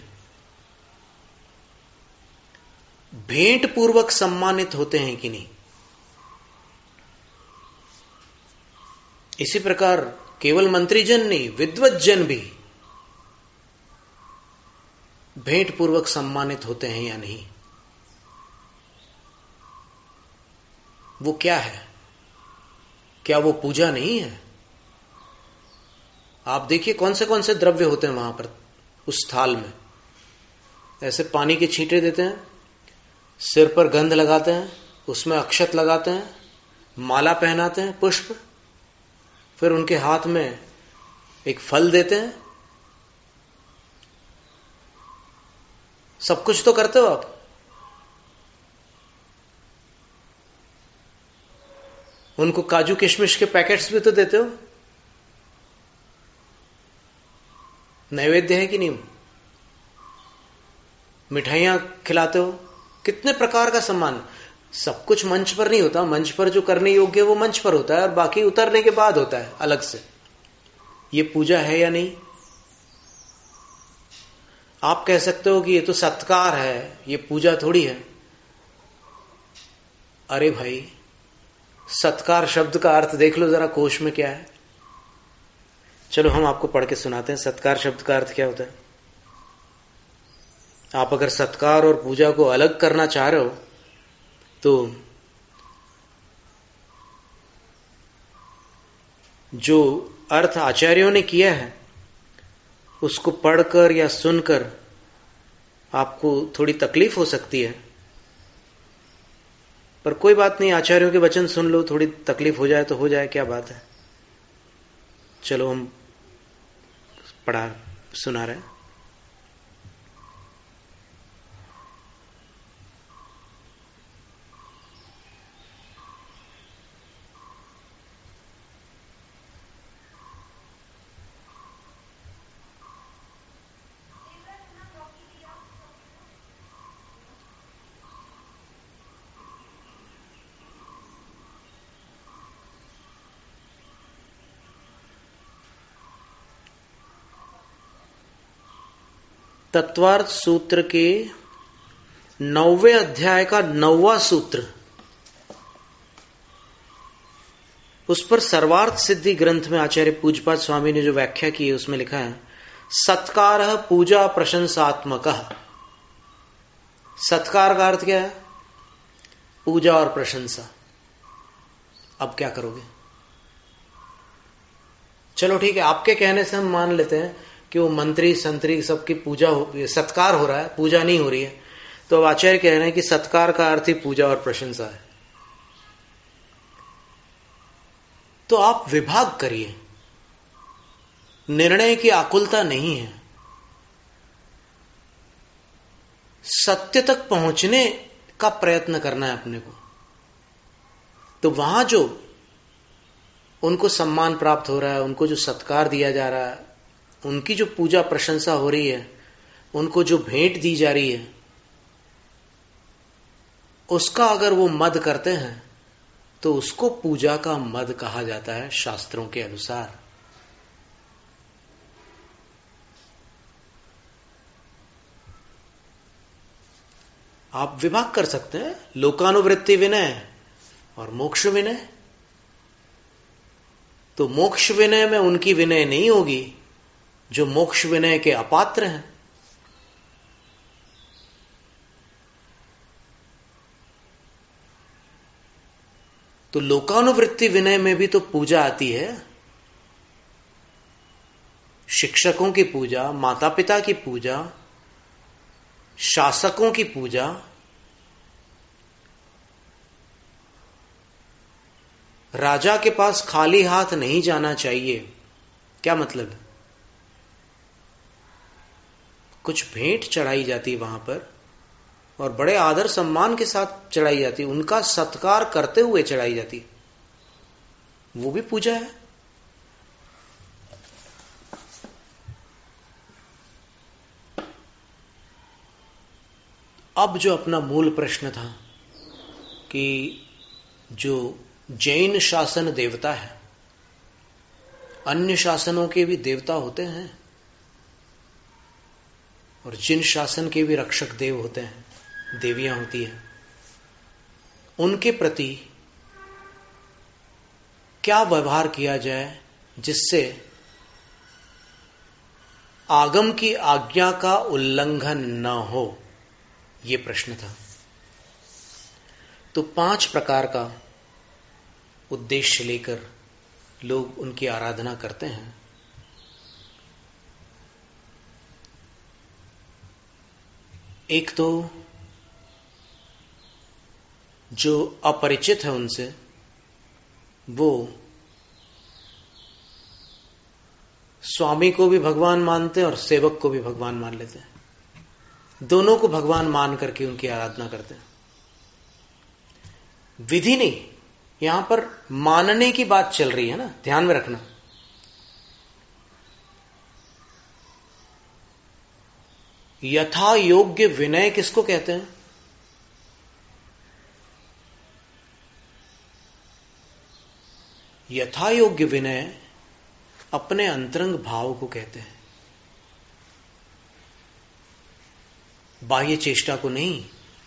भेंट पूर्वक सम्मानित होते हैं कि नहीं? इसी प्रकार केवल मंत्रीजन नहीं, विद्वज्जन भी भेंट पूर्वक सम्मानित होते हैं या नहीं? वो क्या है? क्या वो पूजा नहीं है? आप देखिए कौन से द्रव्य होते हैं वहां पर, उस थाल में। ऐसे पानी के छींटे देते हैं, सिर पर गंध लगाते हैं, उसमें अक्षत लगाते हैं, माला पहनाते हैं, पुष्प, फिर उनके हाथ में एक फल देते हैं। सब कुछ तो करते हो आप। उनको काजू किशमिश के पैकेट्स भी तो देते हो। नैवेद्य है कि नहीं? मिठाइयां खिलाते हो। कितने प्रकार का सम्मान। सब कुछ मंच पर नहीं होता। मंच पर जो करने योग्य है वो मंच पर होता है, और बाकी उतरने के बाद होता है अलग से। ये पूजा है या नहीं? आप कह सकते हो कि ये तो सत्कार है, ये पूजा थोड़ी है। अरे भाई, सत्कार शब्द का अर्थ देख लो जरा, कोश में क्या है। चलो हम आपको पढ़ के सुनाते हैं सत्कार शब्द का अर्थ क्या होता है। आप अगर सत्कार और पूजा को अलग करना चाह रहे हो तो जो अर्थ आचार्यों ने किया है उसको पढ़कर या सुनकर आपको थोड़ी तकलीफ हो सकती है, पर कोई बात नहीं, आचार्यों के वचन सुन लो। थोड़ी तकलीफ हो जाए तो हो जाए, क्या बात है। चलो हम सुना रहे हैं। तत्वार्थ सूत्र के 9वें अध्याय का 9वां सूत्र, उस पर सर्वार्थ सिद्धि ग्रंथ में आचार्य पूज्यपाद स्वामी ने जो व्याख्या की है उसमें लिखा है, सत्कार पूजा प्रशंसात्मक। सत्कार का अर्थ क्या है? पूजा और प्रशंसा। अब क्या करोगे? चलो ठीक है, आपके कहने से हम मान लेते हैं कि वो मंत्री संतरी सबकी पूजा सत्कार हो रहा है, पूजा नहीं हो रही है। तो अब आचार्य कह रहे हैं कि सत्कार का अर्थ ही पूजा और प्रशंसा है। तो आप विभाग करिए, निर्णय की आकुलता नहीं है, सत्य तक पहुंचने का प्रयत्न करना है अपने को। तो वहां जो उनको सम्मान प्राप्त हो रहा है, उनको जो सत्कार दिया जा रहा है, उनकी जो पूजा प्रशंसा हो रही है, उनको जो भेंट दी जा रही है, उसका अगर वो मद करते हैं तो उसको पूजा का मद कहा जाता है शास्त्रों के अनुसार। आप विभाग कर सकते हैं, लोकानुवृत्ति विनय और मोक्ष विनय। तो मोक्ष विनय में उनकी विनय नहीं होगी जो मोक्ष विनय के अपात्र हैं। तो लोकानुवृत्ति विनय में भी तो पूजा आती है, शिक्षकों की पूजा, माता पिता की पूजा, शासकों की पूजा, राजा के पास खाली हाथ नहीं जाना चाहिए। क्या मतलब है? कुछ भेंट चढ़ाई जाती है वहां पर और बड़े आदर सम्मान के साथ चढ़ाई जाती है, उनका सत्कार करते हुए चढ़ाई जाती है, वो भी पूजा है। अब जो अपना मूल प्रश्न था कि जो जैन शासन देवता है, अन्य शासनों के भी देवता होते हैं और जिन शासन के भी रक्षक देव होते हैं, देवियां होती हैं, उनके प्रति क्या व्यवहार किया जाए जिससे आगम की आज्ञा का उल्लंघन न हो, यह प्रश्न था। तो 5 प्रकार का उद्देश्य लेकर लोग उनकी आराधना करते हैं। एक तो जो अपरिचित है उनसे, वो स्वामी को भी भगवान मानते हैं और सेवक को भी भगवान मान लेते हैं, दोनों को भगवान मान करके उनकी आराधना करते हैं। विधि नहीं, यहां पर मानने की बात चल रही है ना, ध्यान में रखना। यथा योग्य विनय किसको कहते हैं? यथा योग्य विनय अपने अंतरंग भाव को कहते हैं, बाह्य चेष्टा को नहीं।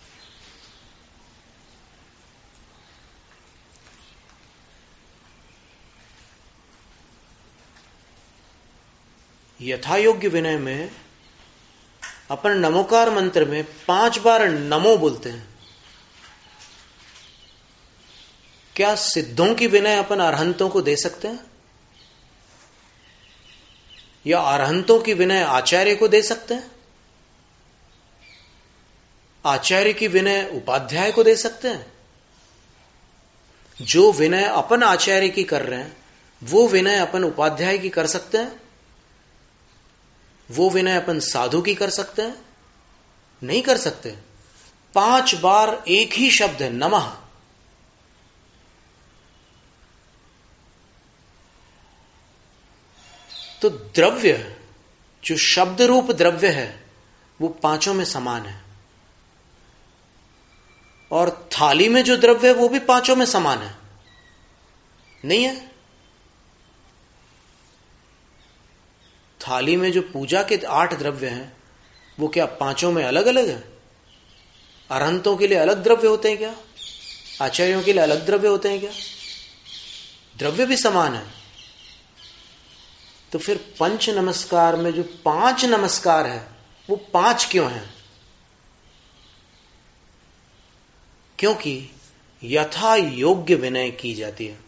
यथा योग्य विनय में अपन नमोकार मंत्र में 5 बार नमो बोलते हैं। क्या सिद्धों की विनय अपन अरहंतों को दे सकते हैं? या अरहंतों की विनय आचार्य को दे सकते हैं? आचार्य की विनय उपाध्याय को दे सकते हैं? जो विनय अपन आचार्य की कर रहे हैं वो विनय अपन उपाध्याय की कर सकते हैं? वो विनय अपन साधु की कर सकते हैं? नहीं कर सकते। 5 बार एक ही शब्द है, नमः। तो द्रव्य, जो शब्द रूप द्रव्य है, वो 5 में समान है, और थाली में जो द्रव्य है वो भी 5 में समान है, नहीं है? थाली में जो पूजा के 8 द्रव्य हैं वो क्या पांचों में अलग अलग है? अरहंतों के लिए अलग द्रव्य होते हैं क्या? आचार्यों के लिए अलग द्रव्य होते हैं क्या? द्रव्य भी समान है। तो फिर पंच नमस्कार में जो 5 नमस्कार है वो 5 क्यों है? क्योंकि यथा योग्य विनय की जाती है।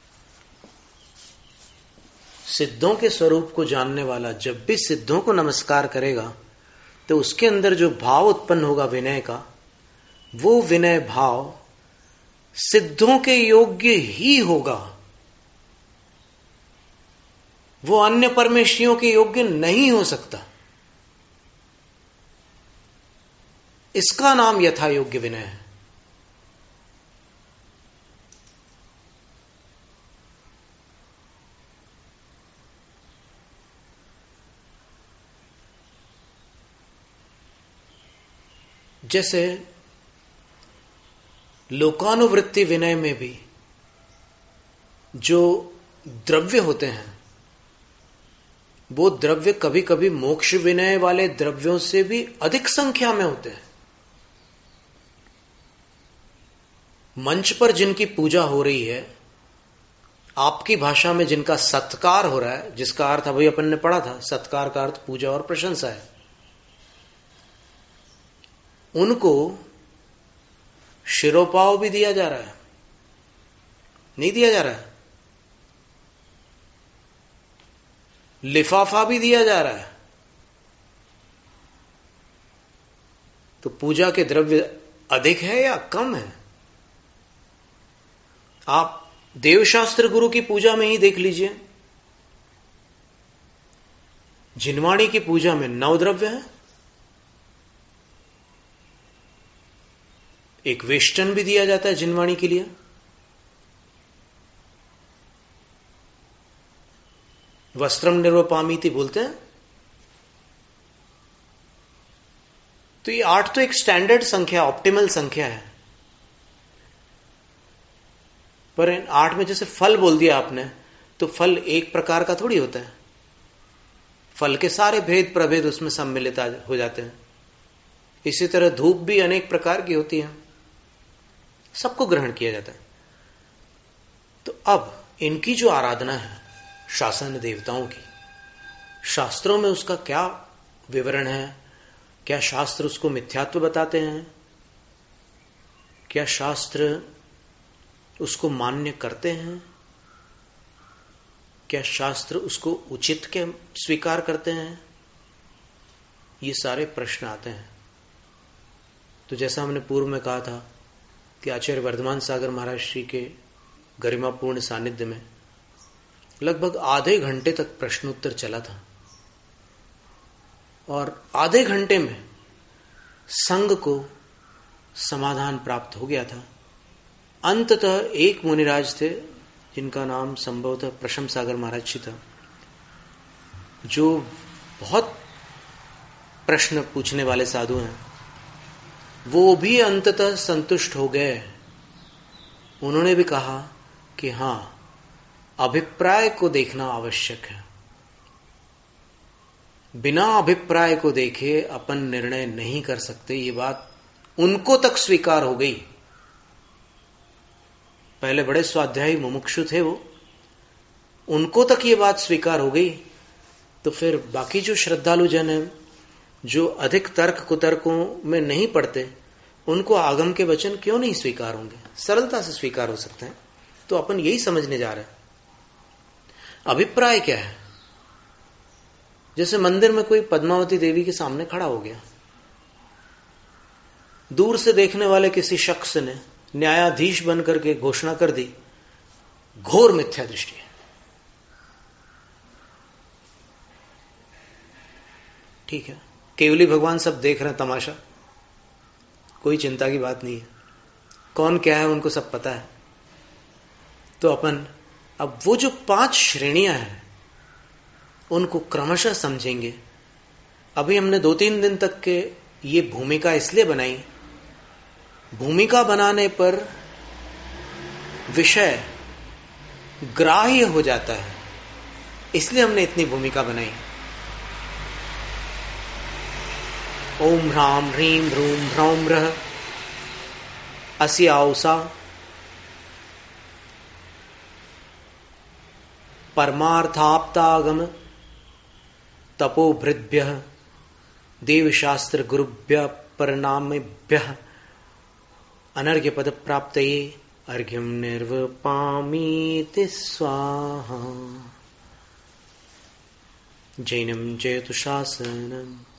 सिद्धों के स्वरूप को जानने वाला जब भी सिद्धों को नमस्कार करेगा तो उसके अंदर जो भाव उत्पन्न होगा विनय का, वो विनय भाव सिद्धों के योग्य ही होगा। वो अन्य परमेश्वरियों के योग्य नहीं हो सकता। इसका नाम यथा योग्य विनय है। जैसे लोकानुवृत्ति विनय में भी जो द्रव्य होते हैं वो द्रव्य कभी कभी मोक्ष विनय वाले द्रव्यों से भी अधिक संख्या में होते हैं। मंच पर जिनकी पूजा हो रही है, आपकी भाषा में जिनका सत्कार हो रहा है, जिसका अर्थ अभी अपन ने पढ़ा था, सत्कार का अर्थ पूजा और प्रशंसा है, उनको शिरोपाव भी दिया जा रहा है, नहीं दिया जा रहा है? लिफाफा भी दिया जा रहा है। तो पूजा के द्रव्य अधिक है या कम है? आप देवशास्त्र गुरु की पूजा में ही देख लीजिए, जिनवाणी की पूजा में 9 द्रव्य है। एक वेष्टन भी दिया जाता है जिनवाणी के लिए। वस्त्रम निर्वपामीति बोलते हैं। तो ये 8 तो एक स्टैंडर्ड संख्या, ऑप्टिमल संख्या है। पर इन 8 में जैसे फल बोल दिया आपने, तो फल एक प्रकार का थोड़ी होता है। फल के सारे भेद प्रभेद उसमें सम्मिलित हो जाते हैं। इसी तरह धूप भी अनेक प्रकार की होती है, सबको ग्रहण किया जाता है। तो अब इनकी जो आराधना है शासन देवताओं की, शास्त्रों में उसका क्या विवरण है? क्या शास्त्र उसको मिथ्यात्व बताते हैं? क्या शास्त्र उसको मान्य करते हैं? क्या शास्त्र उसको उचित के स्वीकार करते हैं? ये सारे प्रश्न आते हैं। तो जैसा हमने पूर्व में कहा था कि आचार्य वर्धमान सागर महाराज श्री के गरिमापूर्ण सानिध्य में लगभग आधे घंटे तक प्रश्नोत्तर चला था, और आधे घंटे में संघ को समाधान प्राप्त हो गया था। अंततः एक मुनिराज थे जिनका नाम संभवतः प्रशम सागर महाराज जी था, जो बहुत प्रश्न पूछने वाले साधु हैं। वो भी अंततः संतुष्ट हो गए। उन्होंने भी कहा कि हां, अभिप्राय को देखना आवश्यक है। बिना अभिप्राय को देखे अपन निर्णय नहीं कर सकते। ये बात उनको तक स्वीकार हो गई। पहले बड़े स्वाध्यायी मुमुक्षु थे वो, उनको तक ये बात स्वीकार हो गई। तो फिर बाकी जो श्रद्धालु जन हैं, जो अधिक तर्क कुतर्कों में नहीं पड़ते, उनको आगम के वचन क्यों नहीं स्वीकार होंगे? सरलता से स्वीकार हो सकते हैं। तो अपन यही समझने जा रहे हैं। अभिप्राय क्या है? जैसे मंदिर में कोई पद्मावती देवी के सामने खड़ा हो गया, दूर से देखने वाले किसी शख्स ने न्यायाधीश बनकर के घोषणा कर दी, घोर मिथ्या दृष्टि है। ठीक है, केवली भगवान सब देख रहे हैं तमाशा, कोई चिंता की बात नहीं है। कौन क्या है उनको सब पता है। तो अपन अब वो जो 5 श्रेणियां हैं उनको क्रमशः समझेंगे। अभी हमने 2-3 दिन तक के ये भूमिका इसलिए बनाई, भूमिका बनाने पर विषय ग्राह्य हो जाता है, इसलिए हमने इतनी भूमिका बनाई। ओम ह्रां ह्रीं ह्रूं ह्रौं ह्रः अस्याौसा परमार्थाप्तागम तपोभृद्भ्यः देवशास्त्र गुरुभ्यः परनामेभ्यः अनर्घ्य पद प्राप्तये अर्घ्यं निर्वपामीति स्वाहा। जैनं जयतु शासनम्।